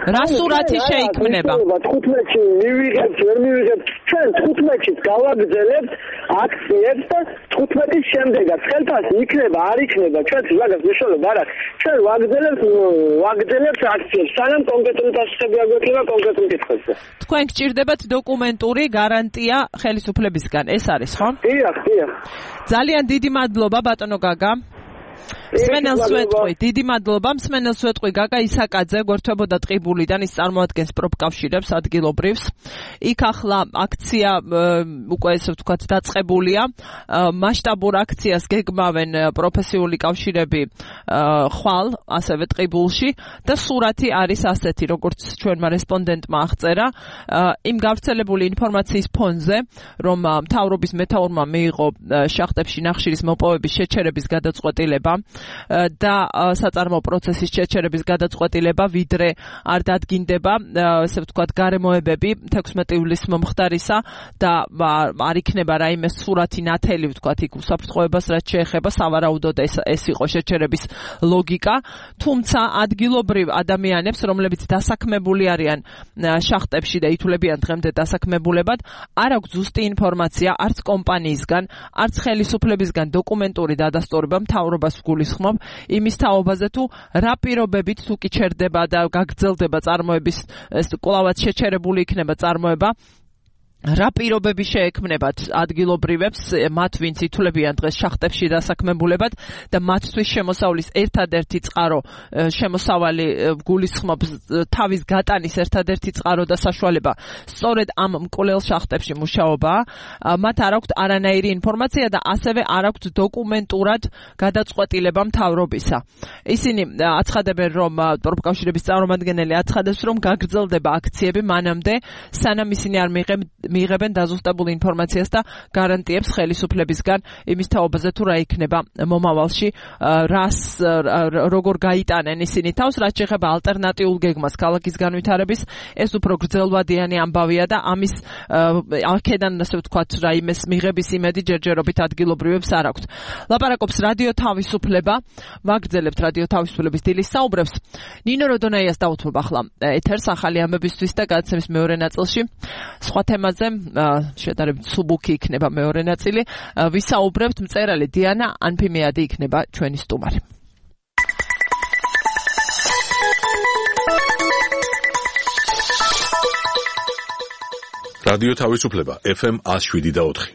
რა სურათი შეიქმნება? თხუთმეტში მივიღებთ, ვერ მივიღებთ, ჩვენ თხუთმეტში გავაგრძელებთ აქციებს და თხუთმეტის შემდეგაც ხელფასი იქნება, არ იქნება, ჩვენ მაგას მნიშვნელობა არ აქვს. ჩვენ ვაგრძელებთ, ვაგრძელებთ აქციებს, სანამ კონკრეტული დასახები აგვექნება კონკრეტულ კითხვებზე. თქვენ გჭირდებათ დოკუმენტური გარანტია ხელისუფლებისგან, ეს არის, ხო? დიახ, დიახ. ძალიან დიდი მადლობა ბატონო გაგა. მსმენელს ვეტყვი, დიდი მადლობა მსმენელს ვეტყვი გაგა ისაკაძე გვერდებოდა ტყიბულიდან, ის წარმოადგენს პროფკავშირებს ადგილობრივს. იქ ახლა აქცია უკვე ესე ვთქვათ დაწყებულია. მასშტაბურ აქციას გეგმავენ პროფესიული კავშირები ხვალ, ასევე ტყიბულში და სურათი არის ასეთი, როგორც ჩვენმა რესპონდენტმა აღწერა, იმ გავრცელებული ინფორმაციის ფონზე, რომ მთავრობის მეთაურმა მიიღო შახტებში ნახშირის მოპოვების შეჩერების გადაწყვეტილება და საწარმო პროცესის შეჩერების გადაწყვეტილება, ვიდრე არ დადგინდება, ესე ვთქვათ, გარემოებები თექვსმეტი ივლისის მომხდარისა და არ იქნება რაიმე სურათი ნათელი, ვთქვათ, იქ უსაფრთხოებას რაც შეეხება, სავარაუდოდ ეს ეს იყო შეჩერების ლოგიკა, თუმცა ადგილობრივ ადამიანებს, რომლებიც დასაქმებული არიან შახტებში და ითვლებიან დღემდე დასაქმებულებად, არ აქვს ზუსტი ინფორმაცია არც კომპანიისგან, არც ხელისუფლებისგან დოკუმენტური დადასტურება მთავრობას გულისხმობ იმის თაობაზე თუ რა პირობებით თუ კი ჩერდება და გაგრძელდება წარმოების კვლავაც შეჩერებული იქნება წარმოება რა პირობები შეექმნებათ ადგილობრივებს, მათ ვინც ითვლებიან დღეს შახტებში დასაქმებულებად და მათთვის შემოსავლის ერთადერთი წყარო შემოსავალი გულისხმობს თავის გატანის ერთადერთი წყარო და საშუალება სწორედ ამ მკვლელ შახტებში მუშაობაა, მათ არ აქვთ არანაირი ინფორმაცია და ასევე არ აქვთ დოკუმენტურად გადაწყვეტილება მთავრობისა. ისინი აცხადებენ, რომ პროფკავშირების წარმომადგენელი აცხადებს, რომ გაგრძელდება აქციები მანამდე, სანამ ისინი არ მიიღებენ მიიღებენ დაზუსტებულ ინფორმაციას და გარანტიებს ხელისუფლებისგან იმის თაობაზე თუ რა იქნება მომავალში, რას როგორ გაიტანენ ისინი თავს, რაც შეეხება ალტერნატიულ გეგმას ქალაქის განვითარების, ეს უფრო გრძელვადიანი ამბავია და ამის აქედან ასე ვთქვათ რაიმეს მიღების იმედი ჯერჯერობით ადგილობრივებს არ აქვთ. ლაპარაკობს რადიო თავისუფლება, ვაგრძელებთ რადიო თავისუფლების დილის საუბრებს. ნინო როდონაიას დავუთმობ ახლა ეთერს ახალი ამბებისთვის და გადაცემის მეორე ნაწილში სხვა თემაზე შედარებით სუბუქი იქნება მეორე ნაწილი. ვისაუბრებთ მწერალი დიანა ანფიმიადი იქნება ჩვენი სტუმარი. რადიო თავისუფლება ეფ ემ one oh seven და four.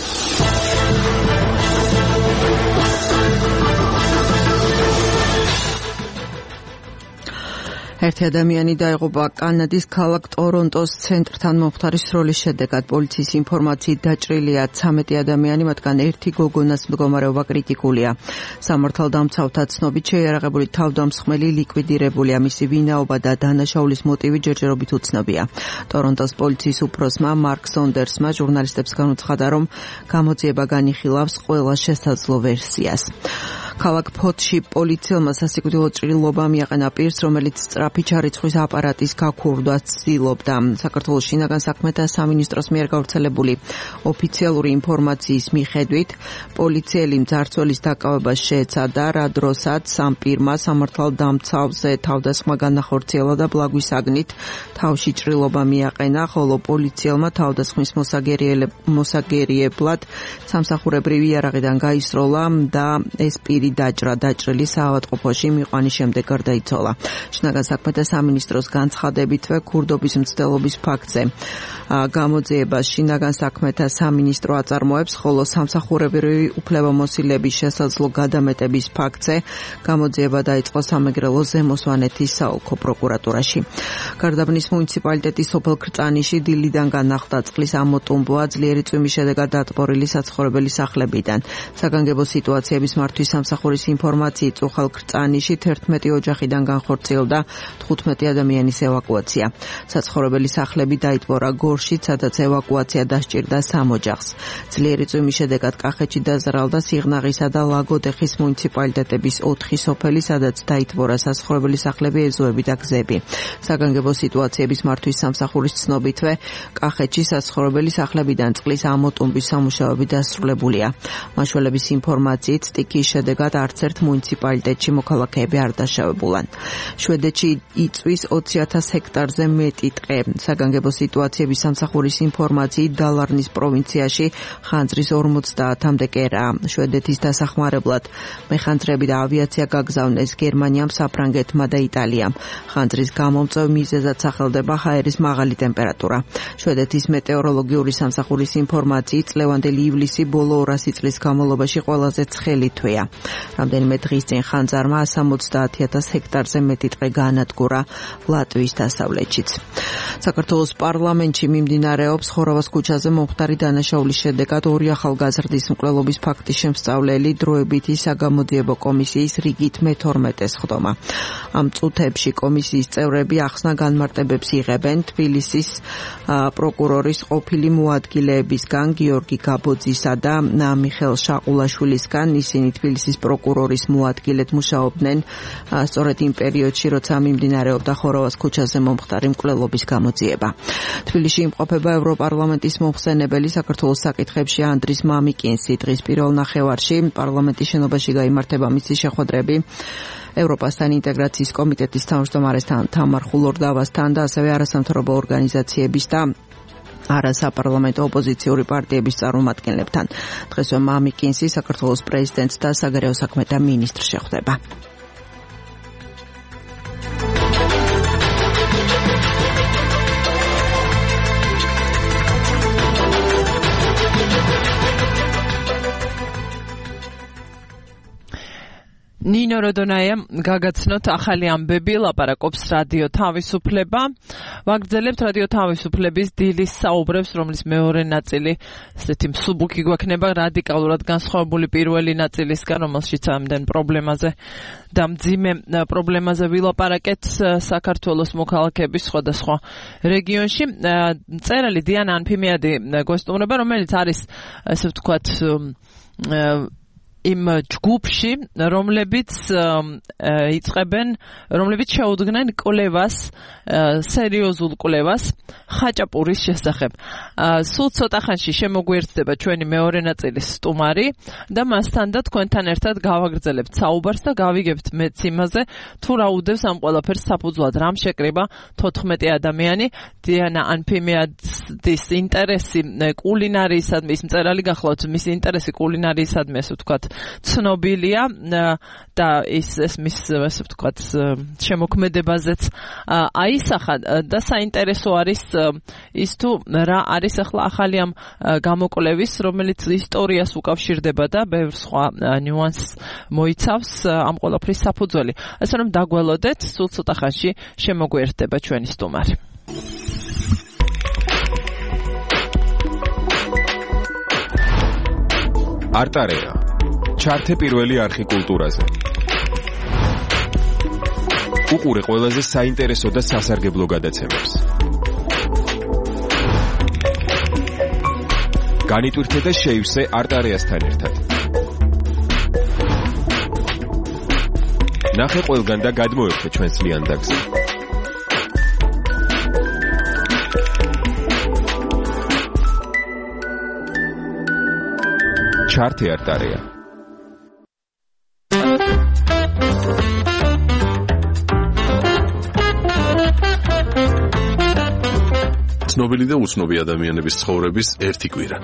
ერთი ადამიანი დაიღუპა კანადის ქალაქ ტორონტოს ცენტრთან მომხდარის სროლის შედეგად. პოლიციის ინფორმაციით დაჭრილია ცამეტი ადამიანი, მათგან ერთი გოგონას მდგომარეობა კრიტიკულია. სამართალდამცავთა ცნობით შეიარაღებული თავდამსხმელი ლიკვიდირებულია, მისი ვინაობა და დანაშაულის მოტივი ჯერჯერობით უცნობია. ტორონტოს პოლიციის უფროსმა მარკ სონდერსმა ჟურნალისტებს განუცხადა, რომ გამოძიება განიხილავს ყველა შესაძლო ვერსიას. ქალაქ ფოთში პოლიციელმა სასიკვდილო ჭრილობა მიაყენა პირს, რომელიც სწრაფი ჩარიცხვის აპარატის გაქურდვას ცდილობდა. საქართველოს შინაგან საქმეთა სამინისტროს მიერ გავრცელებული ოფიციალური ინფორმაციის მიხედვით, პოლიციელი მძარცველის დაკავებას შეეცადა, რა დროსაც ამ პირმა სამართალდამცავზე თავდასხმა განახორციელა და ბლაგვის აგნით თავში ჭრილობა მიაყენა, ხოლო პოლიციელმა თავდასხმის მოსაგერიებლად სამსახურებრივი იარაღიდან გაისროლა და ეს პირი დაჭრა დაჭრილი საავადმყოფოში მიყვანის შემდეგ გარდაიცვალა. შინაგან საქმეთა სამინისტროს განცხადებითვე ქურდობის მცდელობის ფაქტზე გამოძიებას შინაგან საქმეთა სამინისტრო აწარმოებს, ხოლო სამსახურებრივი უფლებამოსილების შესაძლო გადამეტების ფაქტზე გამოძიება დაიწყო სამეგრელოს ზემო სვანეთის საოლქო პროკურატურაში. გარდაბნის მუნიციპალიტეტის სოფელ ქრწანიში დილიდან განახლდა წყლის ამოტუმბვა ძლიერი წვიმის შედეგად დატბორილი საცხოვრებელი სახლებიდან. საგანგებო სიტუაციების მართვის სამსახურის ინფორმაციით სოფელ ქრწანიში თერთმეტი ოჯახიდან განხორციელდა თხუთმეტი ადამიანის ევაკუაცია. საცხოვრებელი სახლები დაიტბორა გორშიც, სადაც ევაკუაცია დასჭირდა სამ ოჯახს. ძლიერი წვიმის შედეგად კახეთში დაზარალდა სიღნაღისა და ლაგოდეხის მუნიციპალიტეტების ოთხი სოფელი, სადაც დაიტბორა საცხოვრებელი სახლები, ეზოები და გზები. საგანგებო სიტუაციების მართვის სამსახურის ცნობითვე კახეთში საცხოვრებელი სახლებიდან წყლის ამოტუმბვის სამუშაოები დასრულებულია. მაშველების ინფორმაციით სტიქიის შედეგად შედეგად არც ერთ მუნიციპალიტეტში მოქალაქეები არ დაშავებულან. შვედეთში იწვის ოცი ათას ჰექტარზე მეტი ტყე. საგანგებო სიტუაციების სამსახურის ინფორმაციით დალარნის პროვინციაში ხანძრის ორმოცდაათამდე კერაა. შვედეთის დასახმარებლად მეხანძრები და ავიაცია გაგზავნეს გერმანიამ, საფრანგეთმა და იტალიამ. ხანძრის გამომწვევ მიზეზად სახელდება ჰაერის მაღალი ტემპერატურა. შვედეთის მეტეოროლოგიური სამსახურის ინფორმაციით წლევანდელი ივლისი ბოლო ორასი წლის განმავლობაში ყველაზე ცხელი თვეა. რამდენიმე დღის წინ ხანძარმა სამოცდაათი ათას ჰექტარზე მეტი ტყე გაანადგურა ლატვიის დასავლეთშიც. საქართველოს პარლამენტში მიმდინარეობს ხორავას ქუჩაზე მომხდარი დანაშაულის შედეგად ორი ახალგაზრდის მკვლელობის ფაქტის შემსწავლელი დროებითი საგამოდიებო კომისიის რიგით მეთორმეტე სხდომა. ამ წუთებში კომისიის წევრები ახსნა განმარტებებს იღებენ თბილისის პროკურორის ყოფილი მოადგილეებისგან გიორგი გაბოძისა და მიხეილ შაყულაშვილისგან. ისინი თბილისის პროკურორის მოადგილედ მუშაობდნენ სწორედ იმ პერიოდში, როცა მიმდინარეობდა ხორავას ქუჩაზე მომხდარი მკვლელობის გამოძიება. თბილისში იმყოფება ევროპარლამენტის მომხსენებელი საქართველოს საკითხებში ანდრის მამიკინსი. დღის პირველ ნახევარში პარლამენტის შენობაში გაიმართება მისი შეხვედრები ევროპასთან ინტეგრაციის კომიტეტის თავმჯდომარესთან თამარ ხულორდავასთან და ასევე არასამთავრობო ორგანიზაციების და არასაპარლამენტო ოპოზიციური პარტიების წარმომადგენლებთან. დღესვე მამიკინსი საქართველოს პრეზიდენტს და საგარეო საქმეთა მინისტრს შეხვდება. ნინო როდონაია გაგაცნოთ ახალი ამბები, ლაპარაკობს რადიო თავისუფლება. ვაგრძელებთ რადიო თავისუფლების დილის საუბრებს, რომლის მეორე ნაწილი ესეთი მსუბუქი გვექნება რადიკალურად განსხვავებული პირველი ნაწილისგან, რომელშიც ამდენ პრობლემაზე და მძიმე პრობლემაზე ვილაპარაკეთ საქართველოს მოქალაქეების სხვადასხვა რეგიონში. მწერალი დიანა ანფიმიადი გვესტუმრება, რომელიც არის ესე ვთქვათ იმ ჯგუფში, რომლებიც იწყებენ, რომლებიც შეუდგნენ კვლევას, სერიოზულ კვლევას ხაჭაპურის შესახებ. სულ ცოტა ხანში შემოგვიერთდება ჩვენი მეორე ნაწილის სტუმარი და მასთან და თქვენთან ერთად გავაგრძელებთ საუბარს და გავიგებთ მეც იმაზე, თუ რა უდევს ამ ყველაფერს საფუძვლად, რამ შეკრიბა თოთხმეტი ადამიანი. დიანა ანფიმიადის ინტერესი კულინარიისადმი, ის მწერალი გახლავთ, მისი ინტერესი კულინარიისადმი, ესე ვთქვათ, ცნობილია და ის ეს მის ასე ვთქვათ შემოქმედებაზეც აისახა და საინტერესო არის ის თუ რა არის ახლა ახალი ამ გამოკვლევის, რომელიც ისტორიას უკავშირდება და ბევრ სხვა ნიუანსს მოიცავს ამ ყველაფრის საფუძველი. ასე რომ დაგველოდეთ, სულ ცოტა ხანში შემოგვიერთდება ჩვენი სტუმარი. არტარეა ჩართე პირველი არხი კულტურაზე. უყურე ყველაზე საინტერესო და სასარგებლო გადაცემებს. განიტვირთე და შეივსე არტარეასთან ერთად. ნახე ყველგან და გადმოერთე ჩვენს ლიანდაგზე. ჩართე არტარეა. ცნობილი და უცნობი ადამიანების ცხოვრების ერთი კვირა.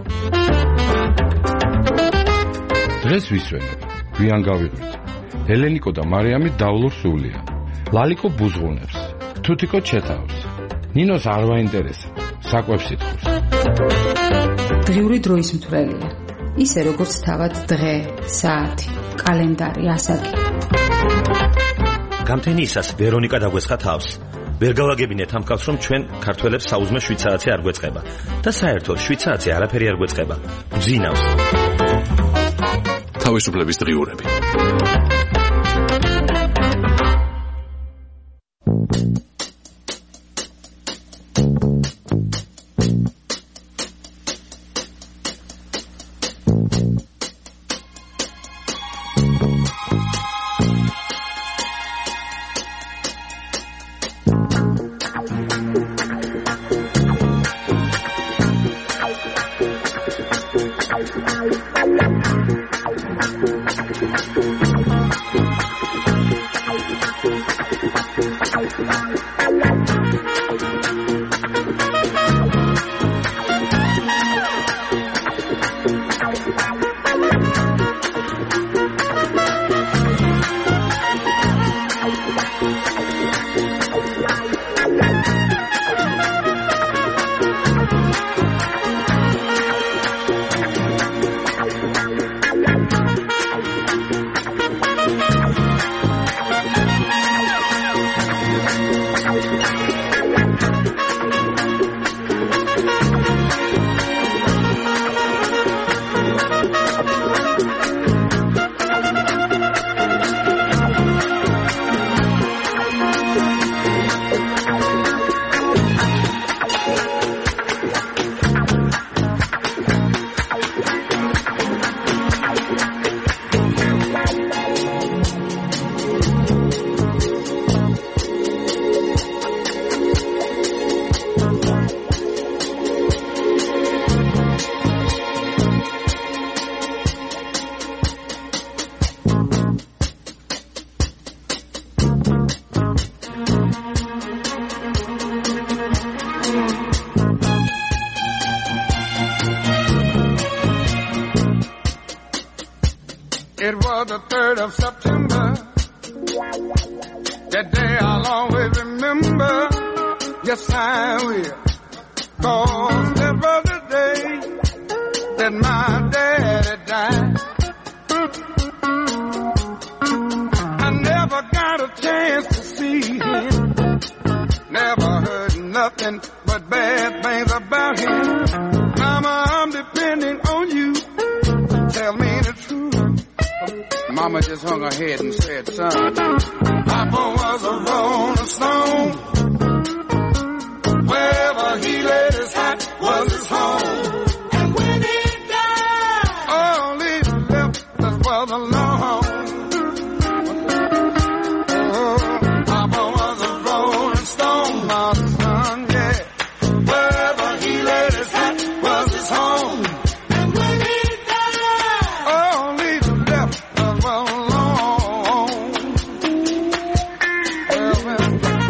დღეს ვისვენებ, გვიან გავიღვით. ელენიკო და მარიამი დავლურ სულია. ლალიკო ბუზღუნებს, თუთიკო ჩეთავს. ნინოს არ ვაინტერესებს, საკვებს ითხოვს. დღიური დროის მთვრელია. ისე როგორც თავად დღე, საათი, კალენდარი, ასაკი. გამთენიისას ვერონიკა დაგვესხა თავს. ვერ გავაგებინეთ ამ კაცს, რომ ჩვენ ქართველებს საუზმე შვიდ საათზე არ გვეწყება და საერთოდ შვიდ საათზე არაფერი არ გვეწყება. გძინავს. თავისუფლების დღიურები. Thank you. It was the third of September. That day I'll always remember. Yes, I will. Cause that was the day that my daddy died. I never got a chance to see him. Never heard nothing but bad things about him. Mama, I'm depending on you. Tell me the truth. Mama just hung her head and said, son, Papa was a rolling stone. Wherever he laid his hat was his home. And when he died, all he left us was alone. Oh, Papa was a rolling stone, my son, yeah. Wherever he laid his hat was his home. And when he died, all he left us was alone. Well, well.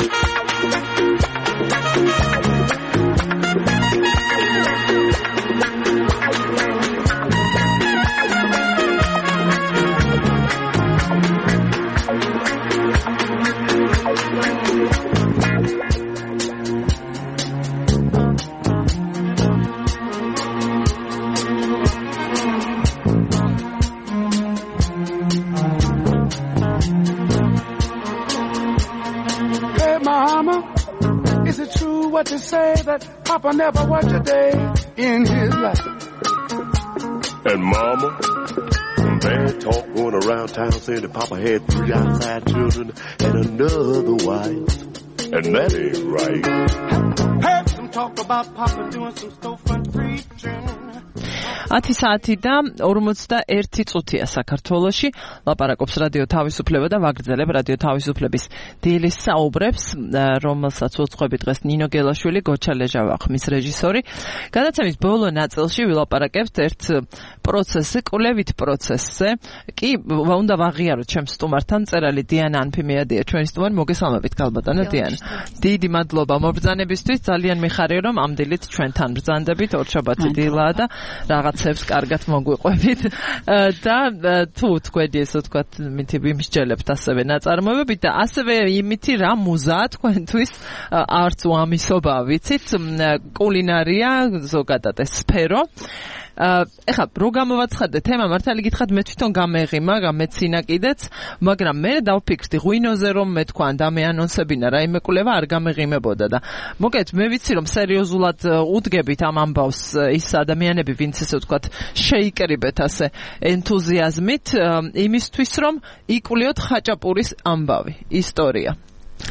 Hey, Mama, is it true what you say that Papa never worked a day in his life? And Mama, some bad talk going around town saying that Papa had three outside children and another wife. And that ain't right. Heard some talk about Papa doing some storefront preaching. ათი საათი და ორმოცდაერთი წუთია საქართველოში. ლაპარაკობს რადიო თავისუფლება და ვაგრძელებ რადიო თავისუფლების დილის საუბრებს, რომელსაც უძღვები დღეს ნინო გელაშვილი, გოჩა ლეჟავა ხმის რეჟისორი. გადაცემის ბოლო ნაწილში ვილაპარაკებთ ერთ პროცესზე, კვლევით პროცესზე. კი, უნდა ვაღიაროთ ჩემს სტუმართან, მწერალი დიანა ანფიმიადია, ჩვენი სტუმარი. მოგესალმებით, გალბატონო დიანა. დიდი მადლობა მობრძანებისთვის. ძალიან მიხარია, რომ ამ დილით ჩვენთან ბრძანდებით. ორშაბათი დილაა და რაღაცებს კარგად მოგვიყვებით და თუ თქვენი ესე ვთქვათ მითი ვიმსჯელებთ ასევე ნაწარმოებებით და ასევე იმითი რა მუზაა თქვენთვის არც უამისობა ვიცით კულინარია ზოგადად ეს სფერო ეხლა რო გამოვაცხადე თემა მართალი გითხრათ მე თვითონ გამეღიმა გამეცინა კიდეც მაგრამ მე დავფიქრდი ღვინოზე რომ მე თქვა და მე ანონსებინა რა იმე კვლევა არ გამეღიმებოდა და მოგეთ მე ვიცი რომ სერიოზულად უდგებით ამ ამბავს ის ადამიანები ვინც ესე ვთქვათ შეიკრიბეთ ასე ენთუზიაზმით იმისთვის რომ იკვლიოთ ხაჭაპურის ამბავი ისტორია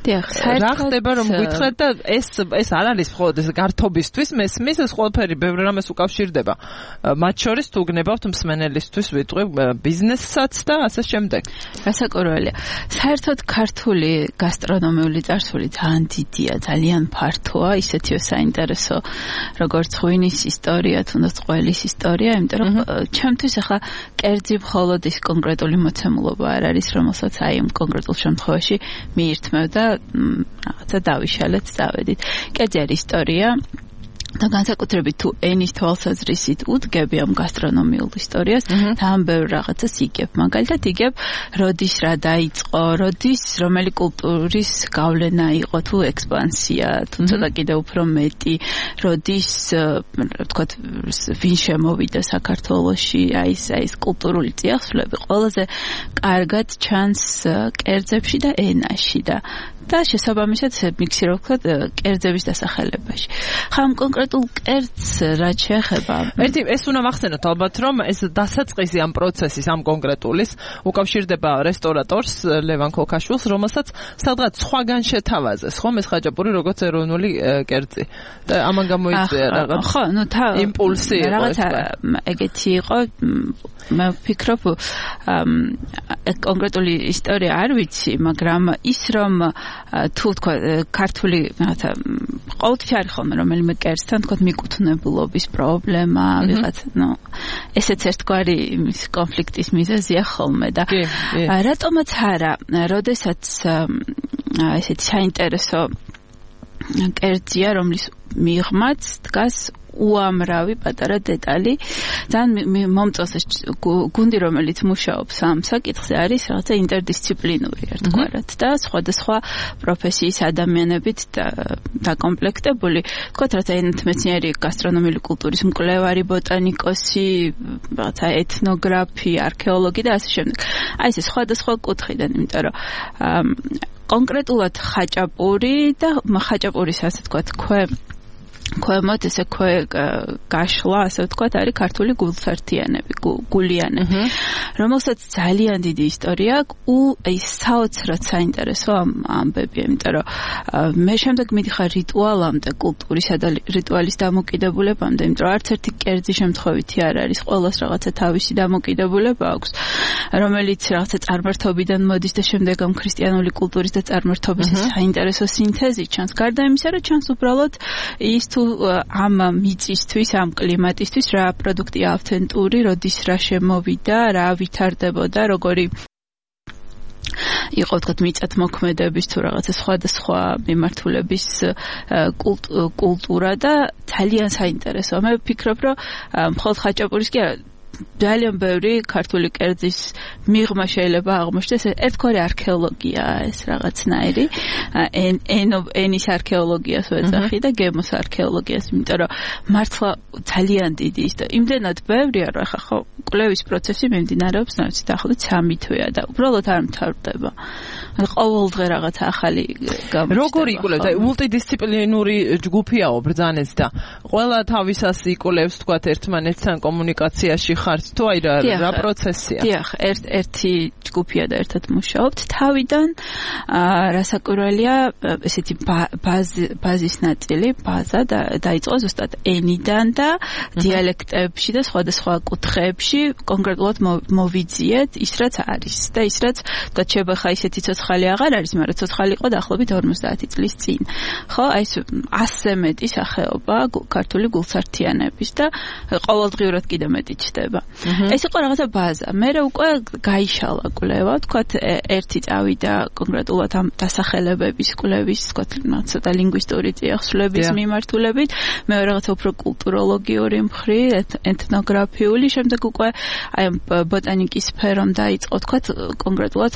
დიახ, საერთოდ რა ხდება რომ გითხრათ და ეს ეს არ არის მხოლოდ ეს გართობისთვის მესმის ეს ყველაფერი ბევრ რამეს უკავშირდება. მათ შორის თუ გნებავთ მსმენელისთვის ვიტყვი ბიზნესსაც და ასე შემდეგ. გასაკურველია. საერთოდ ქართული გასტრონომიული წარსული ძალიან დიდია, ძალიან ფართოა, ისეთივე საინტერესო როგორც ღვინის ისტორია, თუნდაც ყველის ისტორია, იმიტომ რომ ჩემთვის ახლა კერძი მხოლოდ ის კონკრეტული მოცემულობა არ არის, რომელსაც აი ამ კონკრეტულ შემთხვევაში მიირთმევდა რაღაცა დავიშალეთ, დავედით. კერძი არის ისტორია და განსაკუთრებით თუ ენის თვალსაზრისით უდგები ამ გასტრონომიულ ისტორიას, თან ბევრ რაღაცას იგებ. მაგალითად იგებ, როდის რა დაიწყო, როდის რომელი კულტურის გავლენა იყო თუ ექსპანსია, თუ ცოტა კიდევ უფრო მეტი, როდის ვთქვათ ვინ შემოვიდა საქართველოში, აი ეს აი ეს კულტურული წიაღსვლები ყველაზე კარგად ჩანს კერძებში და ენაში და და შესაბამისად მიქსი რო ვთქვათ კერძების დასახელებაში. ხა ამ კონკრეტულ კერძს რაც შეეხება ერთი ეს უნდა მახსენოთ ალბათ რომ ეს დასაწყისი ამ პროცესის ამ კონკრეტულის უკავშირდება რესტორატორს ლევან ქოქაშვილს რომელსაც სადღაც სხვაგან შეთავაზეს ხომ ეს ხაჭაპური როგორც ეროვნული კერძი და ამან გამოიწვია რაღაც ხო ნუ თა იმპულსი რაღაც ეგეთი იყო მე ვფიქრობ კონკრეტული ისტორია არ ვიცი მაგრამ ის რომ თუ თქვა ქართული რაღაცა ყოველთვის არის ხოლმე რომელიმე კერძთან თქვა მიკუთვნებულობის პრობლემა ვიღაც ნუ ესეც ერთგვარი იმის კონფლიქტის მიზეზია ხოლმე და რატომაც არა როდესაც ესეთი საინტერესო კერძია რომლის მიღმაც დგას უამრავი პატარა დეტალი ძალიან მომწონს ეს გუნდი რომელიც მუშაობს ამ საკითხზე არის რაღაცა ინტერდისციპლინური ერთგვარად და სხვადასხვა პროფესიის ადამიანებით დაკომპლექტებული თქვათ რაღაცა ენათმეცნიერი გასტრონომიული კულტურის მკვლევარი ბოტანიკოსი რაღაცა ეთნოგრაფი არქეოლოგი და ასე შემდეგ აი ეს სხვადასხვა კუთხიდან იმიტომ რომ კონკრეტულად ხაჭაპური და ხაჭაპურის ასე თქვათ ქვე ქვემოთ ესე ქვე გაშლა ასე ვთქვათ არის ქართული გულსართიანები გულიანები რომელსაც ძალიან დიდი ისტორია აქვს ու ის საოცრად საინტერესო ამბები იმიტომ რომ მე შემდეგ მიდიხარ რიტუალამდე კულტურისა და რიტუალის დამოკიდებულებამდე იმიტომ რომ არც ერთი კერძი შემთხვევითი არ არის ყოველას რაღაცა თავისი დამოკიდებულება აქვს რომელიც რაღაცა წარმართობიდან მოდის და შემდეგ ამ ქრისტიანული კულტურის და წარმართობის საინტერესო სინთეზი ჩანს გარდა იმისა რომ ჩანს უბრალოდ ის თუ ამ მიწისთვის, ამ კლიმატისთვის რა პროდუქტია ავთენტური, როდის რა შემოვიდა, რა ვითარდებოდა, როგორი იყო თქვათ მიწათმოქმედების თუ რაღაცა სხვადასხვა მიმართულების კულტურა და ძალიან საინტერესოა. მე ვფიქრობ, რომ მხოლოდ ხაჭაპურის კი არა ძალიან ბევრი ქართული კერძის მიღმა შეიძლება აღმოჩნდეს ერთგვარი არქეოლოგია ეს რაღაცნაირი ენის არქეოლოგიას ვეძახი და გემოს არქეოლოგიას იმიტომ რომ მართლა ძალიან დიდი ის და იმდენად ბევრია რომ ახლა ხო კვლევის პროცესი მიმდინარეობს ნაცით ახლად სამი თვეა და უბრალოდ არ მთავრდება ყოველდღე რაღაც ახალი გამოსდება როგორი იკვლევთ აი მულტიდისციპლინური ჯგუფიაო ბრძანეთ და ყველა თავისას იკვლევს თქვათ ერთმანეთთან კომუნიკაციაში ხართ თუ აი რა რა პროცესია დიახ ერთ ერთი ჯგუფია და ერთად მუშაობთ თავიდან რასაკურველია ესეთი ბაზის ნაწილი ბაზა და დაიწყო ზუსტად ენიდან და დიალექტებში და სხვადასხვა კუთხეებში კონკრეტულად მოვიძიეთ ის რაც არის და ის რაც თქვა შეიძლება ხა ისეთი ცოცხალი აღარ არის მაგრამ ცოცხალი იყო დაახლოებით ორმოცდაათი წლის წინ ხო აი ეს ასზე მეტი სახეობა ქართული გულსართიანების და ყოველდღიურად კიდე მეტი ჩდება ეს იყო რაღაცა ბაზა მე რა უკვე გაიშალა კვლევა თქვათ ერთი წავიდა კონკრეტულად ამ დასახელებების კვლევის თქვათ ცოტა ლინგვისტური წიაღსვლების მიმართულებით მე რაღაცა უფრო კულტუროლოგიური მხრივ ეთნოგრაფიული შემდეგ უკვე აი ამ ბოტანიკის სფერომ დაიწყო თქვათ კონკრეტულად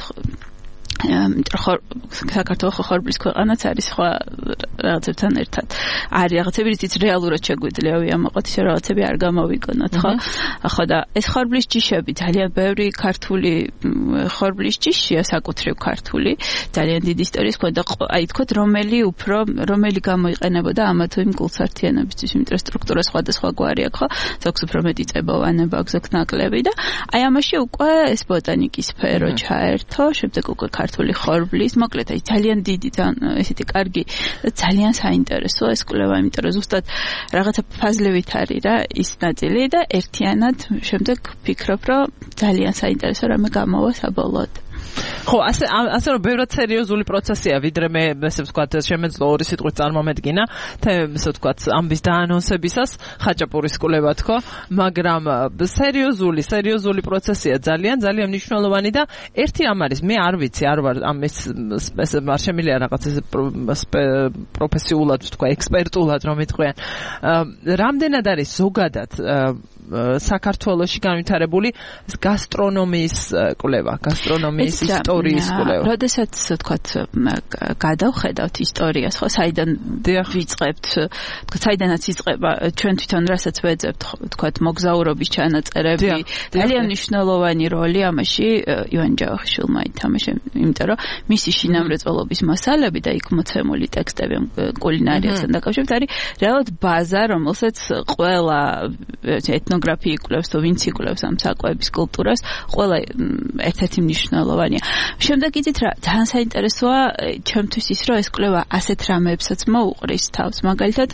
საქართველოს ხორბლის ქვეყანაც არის სხვა რაღაცებთან ერთად. არის რაღაცები, რითიც რეალურად შეგვიძლია ვიამაყოთ, ისე რაღაცები არ გამოვიგონოთ, ხო? ხო და ეს ხორბლის ჯიშები ძალიან ბევრი ქართული ხორბლის ჯიშია, საკუთრივ ქართული, ძალიან დიდი ისტორიის ქონდა, აი თქვათ, რომელი უფრო რომელი გამოიყენებოდა ამა თუ იმ გულსართიანებისთვის, იმიტომ სტრუქტურა სხვადასხვაგვარი აქვს, ხო? ზოგს უფრო მეტი წებოვანება აქვს, ზოგს ნაკლები და აი ამაში უკვე ეს ბოტანიკის სფერო ჩაერთო, შემდეგ უკვე ქართული ხორბლის, მოკლედ აი ძალიან დიდი და ესეთი კარგი და ძალიან საინტერესოა ეს კვლევა, იმიტომ რომ ზუსტად რაღაცა ფაზლივით არის რა ის ნაწილი და ერთიანად შემდეგ ვფიქრობ, რომ ძალიან საინტერესო რამე გამოვა საბოლოოდ. ხო, ასე ასე რომ ბევრად სერიოზული პროცესია, ვიდრე მე ესე ვთქვათ, შემეძლო ორი სიტყვით წარმომედგინა, թե ესე ვთქვათ, ამბის დაანონსებისას ხაჭაპურის კვლევა თქო, მაგრამ სერიოზული, სერიოზული პროცესია, ძალიან, ძალიან მნიშვნელოვანი და ერთი რამ არის, მე არ ვიცი, არ ვარ ამის ესე არ შემიძლია რაღაც ესე პროფესიულად ვთქვა, ექსპერტულად რომ იტყვიან. რამდენად არის ზოგადად საქართველოში განვითარებული გასტრონომიის კვლევა, გასტრონომიის ისტორიის კვლევა. როდესაც ვთქვათ, გადავხედავთ ისტორიას, ხო, საიდან ვიწყებთ, ვთქვათ, საიდანაც იწყება ჩვენ თვითონ რასაც ვეძებთ, ვთქვათ, მოგზაურობის ჩანაწერები, ძალიან მნიშვნელოვანი როლი ამაში ივან ჯავახიშვილმა ითამაშა, იმიტომ რომ მისი შინამრეწველობის მასალები და იქ მოცემული ტექსტები კულინარიასთან დაკავშირებით არის რეალურად ბაზა, რომელსაც ყველა ეთნოგრაფი იკვლევს, თუ ვინც იკვლევს ამ საკვების კულტურას, ყველა ერთ-ერთი მნიშვნელოვანია. შემდეგ იცით რა, ძალიან საინტერესოა ჩემთვის ის, რომ ეს კვლევა ასეთ რამეებსაც მოუყრის თავს, მაგალითად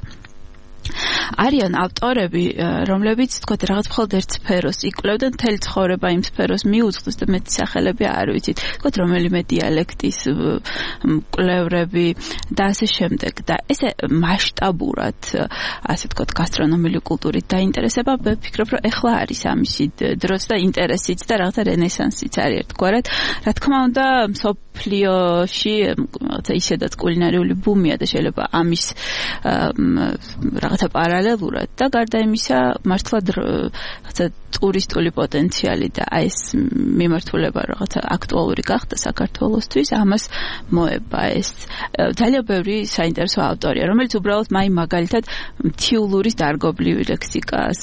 არიან ავტორები, რომლებიც თქვათ რაღაც მხოლოდ ერთ სფეროს იკვლევდნენ, მთელი ცხოვრება იმ სფეროს მიუძღვის და მეტი სახელები არ ვიცით. თქვათ რომელიმე დიალექტის კვლევრები და ასე შემდეგ. და ესე მასშტაბურად, ასე თქვათ, გასტრონომიული კულტურით დაინტერესება, მე ვფიქრობ, რომ ეხლა არის ამისი დროც და ინტერესიც და რაღაცა რენესანსიც არის ერთგვარად. რა თქმა უნდა, მსოფლიოში რაღაცა ისედაც კულინარიული ბუმია და შეიძლება ამის რაღაცა პარალელურად და გარდა იმისა მართლა რაღაცა ტურისტული პოტენციალი და აი ეს მიმართულება რაღაცა აქტუალური გახდა საქართველოსთვის, ამას მოება ეს ძალიან ბევრი საინტერესო ავტორია, რომელიც უბრალოდ მაი მაგალითად მთიულურის დარგობლივი ლექსიკას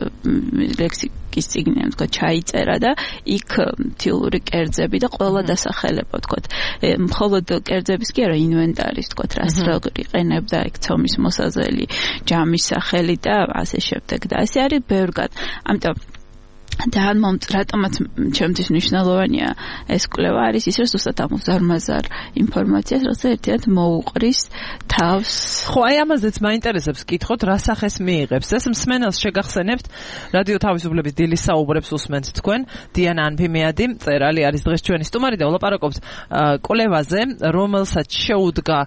ლექსიკის წიგნი თქვა ჩაიწერა და იქ მთიულური კერძები და ყველა დასახელება თქვა მხოლოდ კერძების კი არა ინვენტარის თქვა რას როგორ იყენებდა იქ ცომის მოსაზელი ჯამის სახელი და ასე შემდეგ და ესე არის ბევრგან. ამიტომ ძალიან მომწ რატომაც ჩემთვის მნიშვნელოვანია ეს კვლევა არის ის რომ ზუსტად ამ უზარმაზარ ინფორმაციას როცა ერთად მოუყრის თავს. ხო, აი ამაზეც მაინტერესებს კითხოთ რა სახეს მიიღებს. ეს მსმენელს შეგახსენებთ რადიო თავისუფლების დილის საუბრებს უსმენთ თქვენ. დიანა ანფიმეადი მწერალი არის დღეს ჩვენი სტუმარი და ვლაპარაკობთ კვლევაზე, რომელსაც შეუდგა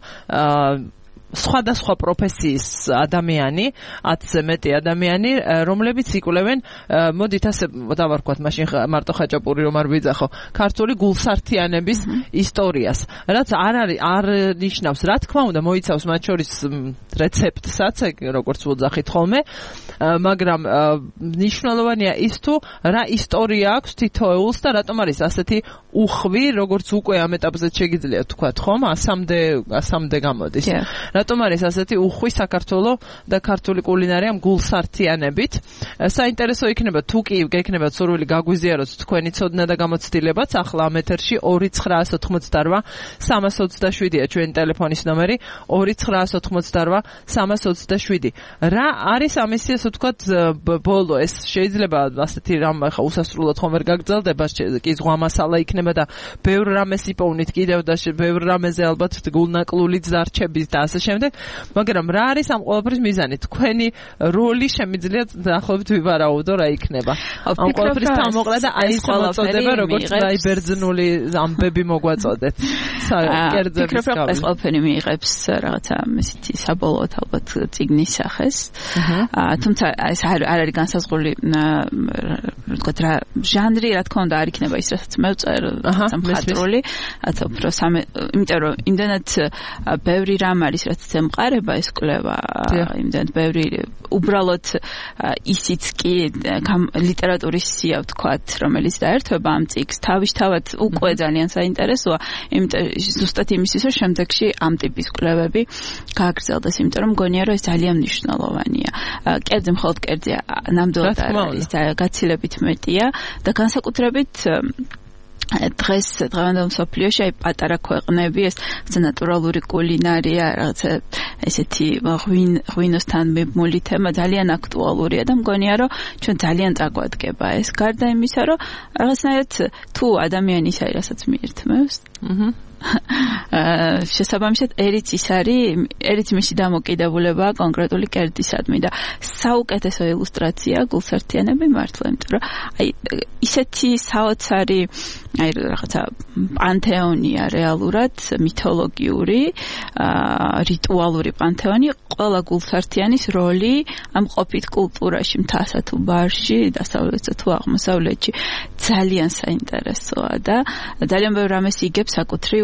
სხვადასხვა პროფესიის ადამიანი, ათზე მეტი ადამიანი, რომლებიც იკვლევენ, მოდით ასე დავარქვათ, მაშინ მარტო ხაჭაპური რომ არ ვიძახო, ქართული გულსართიანების ისტორიას. რაც არ არის არ ნიშნავს, რა თქმა უნდა, მოიცავს მათ შორის რეცეპტსაც, როგორც ვუძახით ხოლმე, მაგრამ მნიშვნელოვანია ის თუ რა ისტორია აქვს თითოეულს და რატომ არის ასეთი უხვი, როგორც უკვე ამ ეტაპზე შეგიძლია თქვათ, ხომ? ასამდე ასამდე გამოდის. რატომ არის ასეთი უხვი საქართველო და ქართული კულინარია გულსართიანებით? საინტერესო იქნება თუ კი გექნებათ სურვილი გაგვიზიაროთ თქვენი ცოდნა და გამოცდილებაც ახლა ამ ეთერში ორი ცხრაას ოთხმოცდარვა სამას ოცდაშვიდია ჩვენი ტელეფონის ნომერი ორი ცხრაას ოთხმოცდარვა სამას ოცდაშვიდი. რა არის ამისი ასე ვთქვათ ბოლო ეს შეიძლება ასეთი რამ ახლა უსასრულოდ ხომ ვერ გაგრძელდება კი ზღვა მასალა იქნება და ბევრ რამეს იპოვნით კიდევ და ბევრ რამეზე ალბათ გულნაკლულიც დარჩების და ასე შემდეგ, მაგრამ რა არის ამ ყველაფრის მიზანი? თქვენი როლი შემიძლია დაახლოებით ვივარაუდო რა იქნება. ამ ყველაფრის თამოყრა და აი ეს მოწოდება როგორც აი ბერძნული ამბები მოგვაწოდეთ. კერძების გამო. ეს ყველაფერი მიიღებს რაღაცა ესეთი საბოლოოდ ალბათ წიგნის სახეს. თუმცა ეს არ არის განსაზღვრული ვთქვათ რა ჟანრი რა თქმა უნდა არ იქნება ის რასაც მე ვწერ სამხატვრული, რაც უფრო სამე, იმიტომ რომ იმდანაც ბევრი რამ არის რაც ემყარება ეს კვლევა, იმდანაც ბევრი უბრალოდ ისიც კი ლიტერატურის სია ვთქვათ, რომელიც დაერთვება ამ წიგნს, თავისთავად უკვე ძალიან საინტერესოა, იმიტომ ზუსტად იმისთვის რომ შემდეგში ამ ტიპის კვლევები გააგრძელდეს, იმიტომ რომ მგონია რომ ეს ძალიან მნიშვნელოვანია. კერძი მხოლოდ კერძია, ნამდვილად არის და გაცილებით მეტია და განსაკუთრებით დღეს დღევანდელ მსოფლიოში აი პატარა ქვეყნები ეს ნატურალური კულინარია რაღაცა ესეთი ღვინოსთან მიბმული თემა ძალიან აქტუალურია და მგონია რომ ჩვენ ძალიან წაგვადგება ეს გარდა იმისა რომ რაღაცნაირად თუ ადამიანი ისაა რასაც მიირთმევს აჰა შესაბამისად ერიც ის არის ერიც მისი დამოკიდებულებაა კონკრეტული კერძისადმი და საუკეთესო ილუსტრაცია გულსართიანები მართლა იმიტომ რომ აი ისეთი საოცარი აი რაღაცა პანთეონია რეალურად მითოლოგიური რიტუალური პანთეონი ყველა გულსართიანის როლი ამ ყოფით კულტურაში მთასა თუ ბარში დასავლეთსა თუ აღმოსავლეთში ძალიან საინტერესოა და ძალიან ბევრ რამეს იგებს საკუთრივ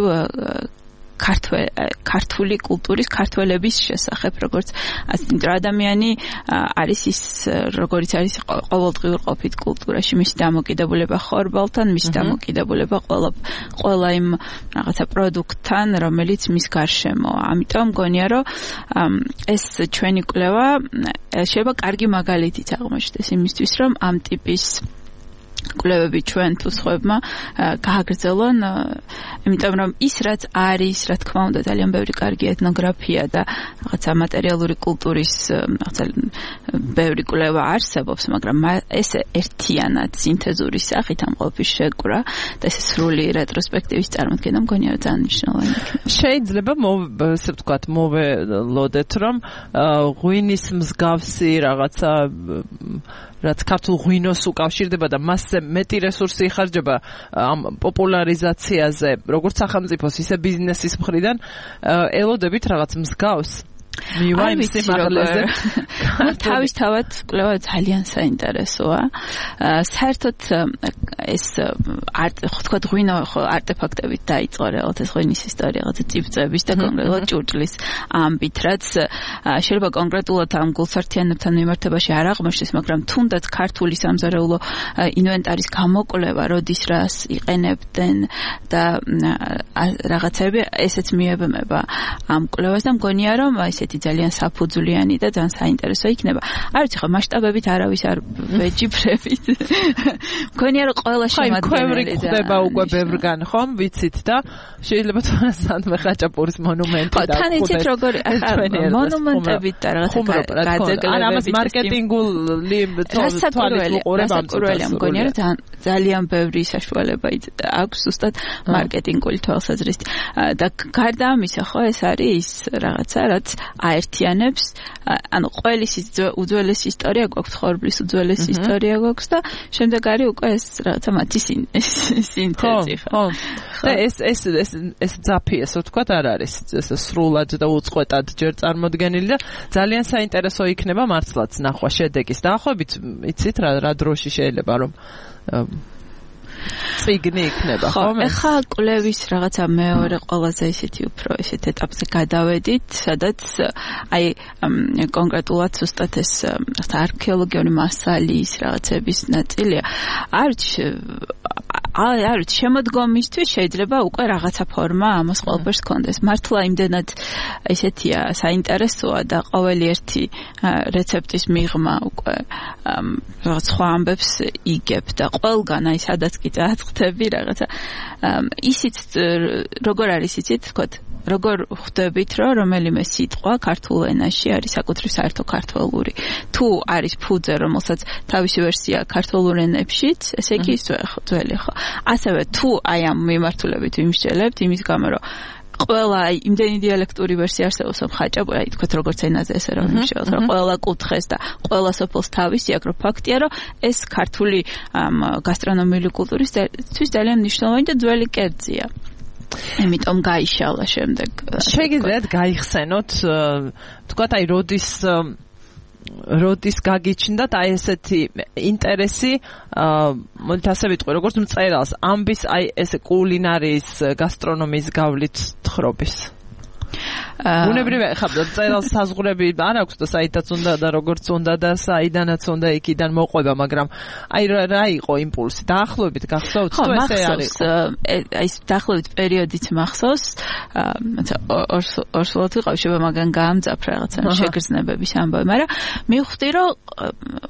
ქართული კულტურის ქართველების შესახებ როგორც ადამიანი არის ის როგორც არის ყოველდღიურ ყოფით კულტურაში მისი დამოკიდებულება ხორბალთან მისი დამოკიდებულება ყველა ყველა იმ რაღაცა პროდუქტთან რომელიც მის გარშემოა ამიტომ მგონია რომ ეს ჩვენი კვლევა შეიძლება კარგი მაგალითიც აღმოჩნდეს იმისთვის რომ ამ ტიპის კვლევები ჩვენ თუ სხვებმა გააგრძელონ იმიტომ რომ ის რაც არის რა თქმა უნდა ძალიან ბევრი კარგი ეთნოგრაფია და რაღაცა მატერიალური კულტურის რაღაცა ბევრი კვლევა არსებობს მაგრამ ეს ერთიანად სინთეზური სახით ამ ყოფის შეკრა და ეს სრული რეტროსპექტივის წარმოქმნა მგონია რომ ძალიან მნიშვნელოვანია შეიძლება ესე ვთქვათ მოველოდეთ რომ ღვინის მსგავსი რაღაცა რაც ქართულ ღვინოს უკავშირდება და მასზე მეტი რესურსი იხარჯება ამ პოპულარიზაციაზე როგორც სახელმწიფოს ისე ბიზნესის მხრიდან ელოდებით რაღაც მსგავს მივაი მისი მაგალეზე თავისთავად კვლევა ძალიან საინტერესოა საერთოდ ეს ხო თქვა ღვინო არტეფაქტებით დაიწყო რეალურად ეს ღვინის ისტორია რაღაცა წიბწების და კონკრეტულად ჭურჭლის ამბით რაც შეიძლება კონკრეტულად ამ გულსართიანებთან მიმართებაში არ აღმოჩნდეს მაგრამ თუნდაც ქართული სამზარეულო ინვენტარის გამოკვლევა როდის რას იყენებდნენ და რაღაცები ესეც მიებმება ამ კვლევას და მგონია რომ ესეთი ძალიან საფუძვლიანი და ძალიან საინტერესო იქნება. არ ვიცი ხო მასშტაბებით არავის არ ვეჯიბრებით. მგონია რომ ყველა შემადგენელი ხდება უკვე ბევრგან ხომ ვიცით და შეიძლება თვალსადმე ხაჭაპურის მონუმენტი და თან იცით როგორ მონუმენტებით და რაღაცა გაძეგლებებით ან ამას მარკეტინგული თვალით უყურებ ამ წუთას მგონია რომ ძალიან ბევრი საშუალება აქვს ზუსტად მარკეტინგული თვალსაზრისით და გარდა ამისა ხო ეს არის რაღაცა რაც აერთიანებს ანუ ყველის უძველესი ისტორია გვაქვს ხორბლის უძველესი ისტორია გვაქვს და შემდეგ არის უკვე ეს რაღაცა მათი სინთეზი ხო და ეს ეს ეს ეს ძაფი ესე ვთქვათ არ არის ეს სრულად და უწყვეტად ჯერ წარმოდგენილი და ძალიან საინტერესო იქნება მართლაც ნახვა შედეგის დაახლოებით იცით რა რა დროში შეიძლება რომ ციგნი იქნება ხომ? ეხა კვლევის რაღაცა მეორე ყველაზე ისეთი უფრო ისეთ ეტაპზე გადავედით, სადაც აი კონკრეტულად ზუსტად ეს არქეოლოგიური მასალის რაღაცების ნაწილია. არ არ შემოდგომისთვის შეიძლება უკვე რაღაცა ფორმა ამას ყველაფერს ჰქონდეს. მართლა იმდენად ესეთია საინტერესოა და ყოველი ერთი რეცეპტის მიღმა უკვე რაღაც სხვა ამბებს იგებ და ყველგან აი სადაც კი წაწყდები რაღაცა ისიც როგორ არის იცით თქო როგორ ხვდებით რომ რომელიმე სიტყვა ქართულ ენაში არის საკუთრივ საერთო ქართველური თუ არის ფუძე რომელსაც თავისი ვერსია ქართულ ენებშიც ესე იგი ძველი ხო ასევე თუ აი ამ მიმართულებით ვიმსჯელებთ იმის გამო რომ ყველა იმდენი დიალექტური ვერსია არსებობს რომ ხაჭაპური აი თქვათ როგორც ენაზე ესე რომ ვიმსჯელოთ რომ ყველა კუთხეს და ყველა სოფელს თავისი აქ რომ ფაქტია რომ ეს ქართული გასტრონომიული კულტურისთვის ძალიან მნიშვნელოვანი და ძველი კერძია იმიტომ გაიშალა შემდეგ შეგიძლიათ გაიხსენოთ თქვათ აი როდის როდის გაგიჩნდათ აი ესეთი ინტერესი მოდით ასე ვიტყვი როგორც მწერალს ამბის აი ესე კულინარიის გასტრონომიის გავლით თხრობის უნებრივია ხა მწერალს საზღვრები არ აქვს და საიდანაც უნდა და როგორც უნდა და საიდანაც უნდა იქიდან მოყვება მაგრამ აი რა იყო იმპულსი დაახლოებით გახსოვთ თუ ესე არის აი დაახლოებით პერიოდით მახსოვს ორსულად ვიყავ შეიძლება მაგან გაამძაფრა რაღაცა შეგრძნებების ამბავი მაგრამ მივხვდი რომ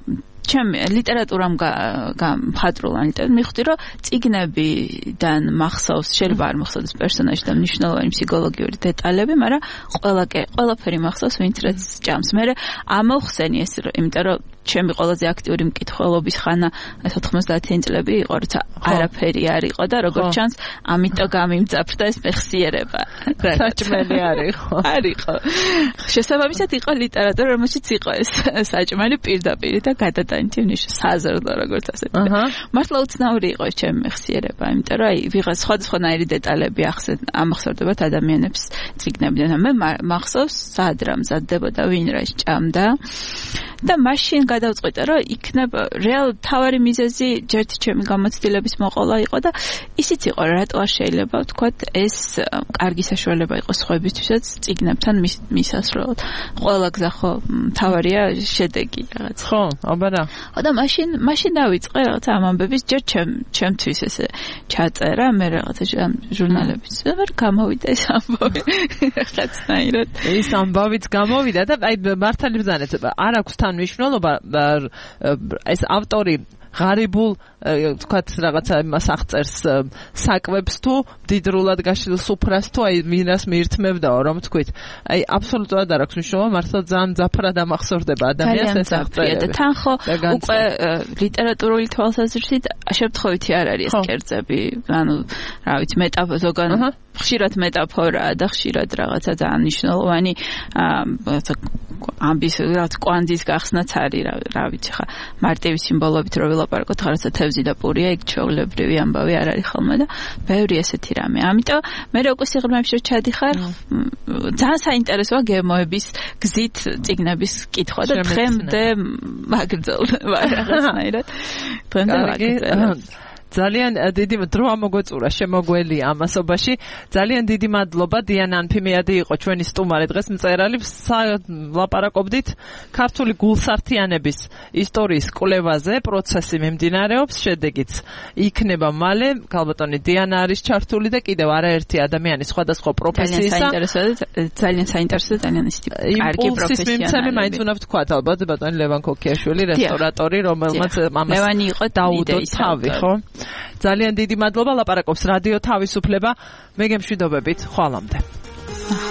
ჩემ ლიტერატურამ მხატვრულად მივხვდი რომ წიგნებიდან მახსოვს შეიძლება არ მახსოვდეს პერსონაჟი და მნიშვნელოვანი ფსიქოლოგიური დეტალები, მაგრამ ყველა ყველაფერი მახსოვს ვინც რაც ჭამს. მე ამოვხსენი ეს იმიტომ რომ ჩემი ყველაზე აქტიური მკითხველობის ხანა ოთხმოცდაათი წლები იყო, როცა არაფერი არ იყო და როგორც ჩანს, ამიტომ გამიმძაფრდა ეს მეხსიერება. საჭმელი არ იყო. არ იყო. შესაბამისად იყო ლიტერატურა, რომელშიც იყო ეს საჭმელი პირდაპირ და გადატანითი ნიშნი საზრდო როგორც ასე. მართლა უცნაური იყო ჩემი მეხსიერება, იმიტომ რომ აი ვიღაც სხვადასხვანაირი დეტალები ამახსოვრდებათ ადამიანებს წიგნებიდან. მე მახსოვს სად რა მზადდებოდა, ვინ რა ჭამდა და მაშინ გადავწყვიტე რომ იქნება რეალ თავარი მიზეზი ჯერთი ჩემი გამოცდილების მოყოლა იყო და ისიც იყო რატო არ შეიძლება ვთქვათ ეს კარგი საშუალება იყო სხვებისთვისაც წიგნებთან მისასვლელად. ყველა გზა ხო თავარია შედეგი რაღაც. ხო, აბარა. და მაშინ მაშინ დავიწყე რაღაც ამ ამბების ჯერ ჩემ ჩემთვის ესე ჩაწერა მე რაღაცა ჟურნალებიც. ვერ გამოვიდა ეს ამბავი. რაღაცნაირად. ეს ამბავიც გამოვიდა და აი მართალი ბრძანეთ არ აქვს თან მნიშვნელობა ეს ავტორი ღარიბულ თქვათ რაღაცა იმას აღწერს საკვებს თუ დიდრულად გაშლილ სუფრას თუ აი მინას მიირთმევდაო რომ თქვით აი აბსოლუტურად არ აქვს მნიშვნელობა მართლა ძალიან ძაფრად ამახსოვრდება ადამიანს ეს აღწერები და თან ხო უკვე ლიტერატურული თვალსაზრისით შემთხვევითი არ არის ეს კერძები ანუ რა ვიცი მეტაფორა ზოგან ხშირად მეტაფორაა და ხშირად რაღაცა ძალიან მნიშვნელოვანი ამბის რაღაც კვანძის გახსნაც არის რა ვიცი ხა მარტივი სიმბოლოებით რო ვილაპარაკოთ რაღაცა თევზი და პურია იქ ჩვეულებრივი ამბავი არ არის ხოლმე და ბევრი ესეთი რამე. ამიტომ მე უკვე სიღრმეებში რო ჩადიხარ ძალიან საინტერესოა გემოების გზით წიგნების კითხვა და დღემდე მაგრძელდება რაღაცნაირად. დღემდე მაგრძელდება. ძალიან დიდი დრო ამოგვეწურა შემოგველი ამასობაში. ძალიან დიდი მადლობა დიანა ანფიმიადი იყო ჩვენი სტუმარი დღეს მწერალი ლაპარაკობდით ქართული გულსართიანების ისტორიის კვლევაზე პროცესი მიმდინარეობს შედეგიც იქნება მალე ქალბატონი დიანა არის ჩართული და კიდევ არაერთი ადამიანი სხვადასხვა პროფესიისა ძალიან საინტერესო ძალიან ისეთი კარგი პროფესიონალი მაინც უნდა ვთქვათ ალბათ ბატონი ლევან ქოქიაშვილი რესტორატორი რომელმაც ამას ლევანი იყო დაუდო თავი ხო ძალიან დიდი მადლობა ლაპარაკობს რადიო თავისუფლება მე გემშვიდობებით ხვალამდე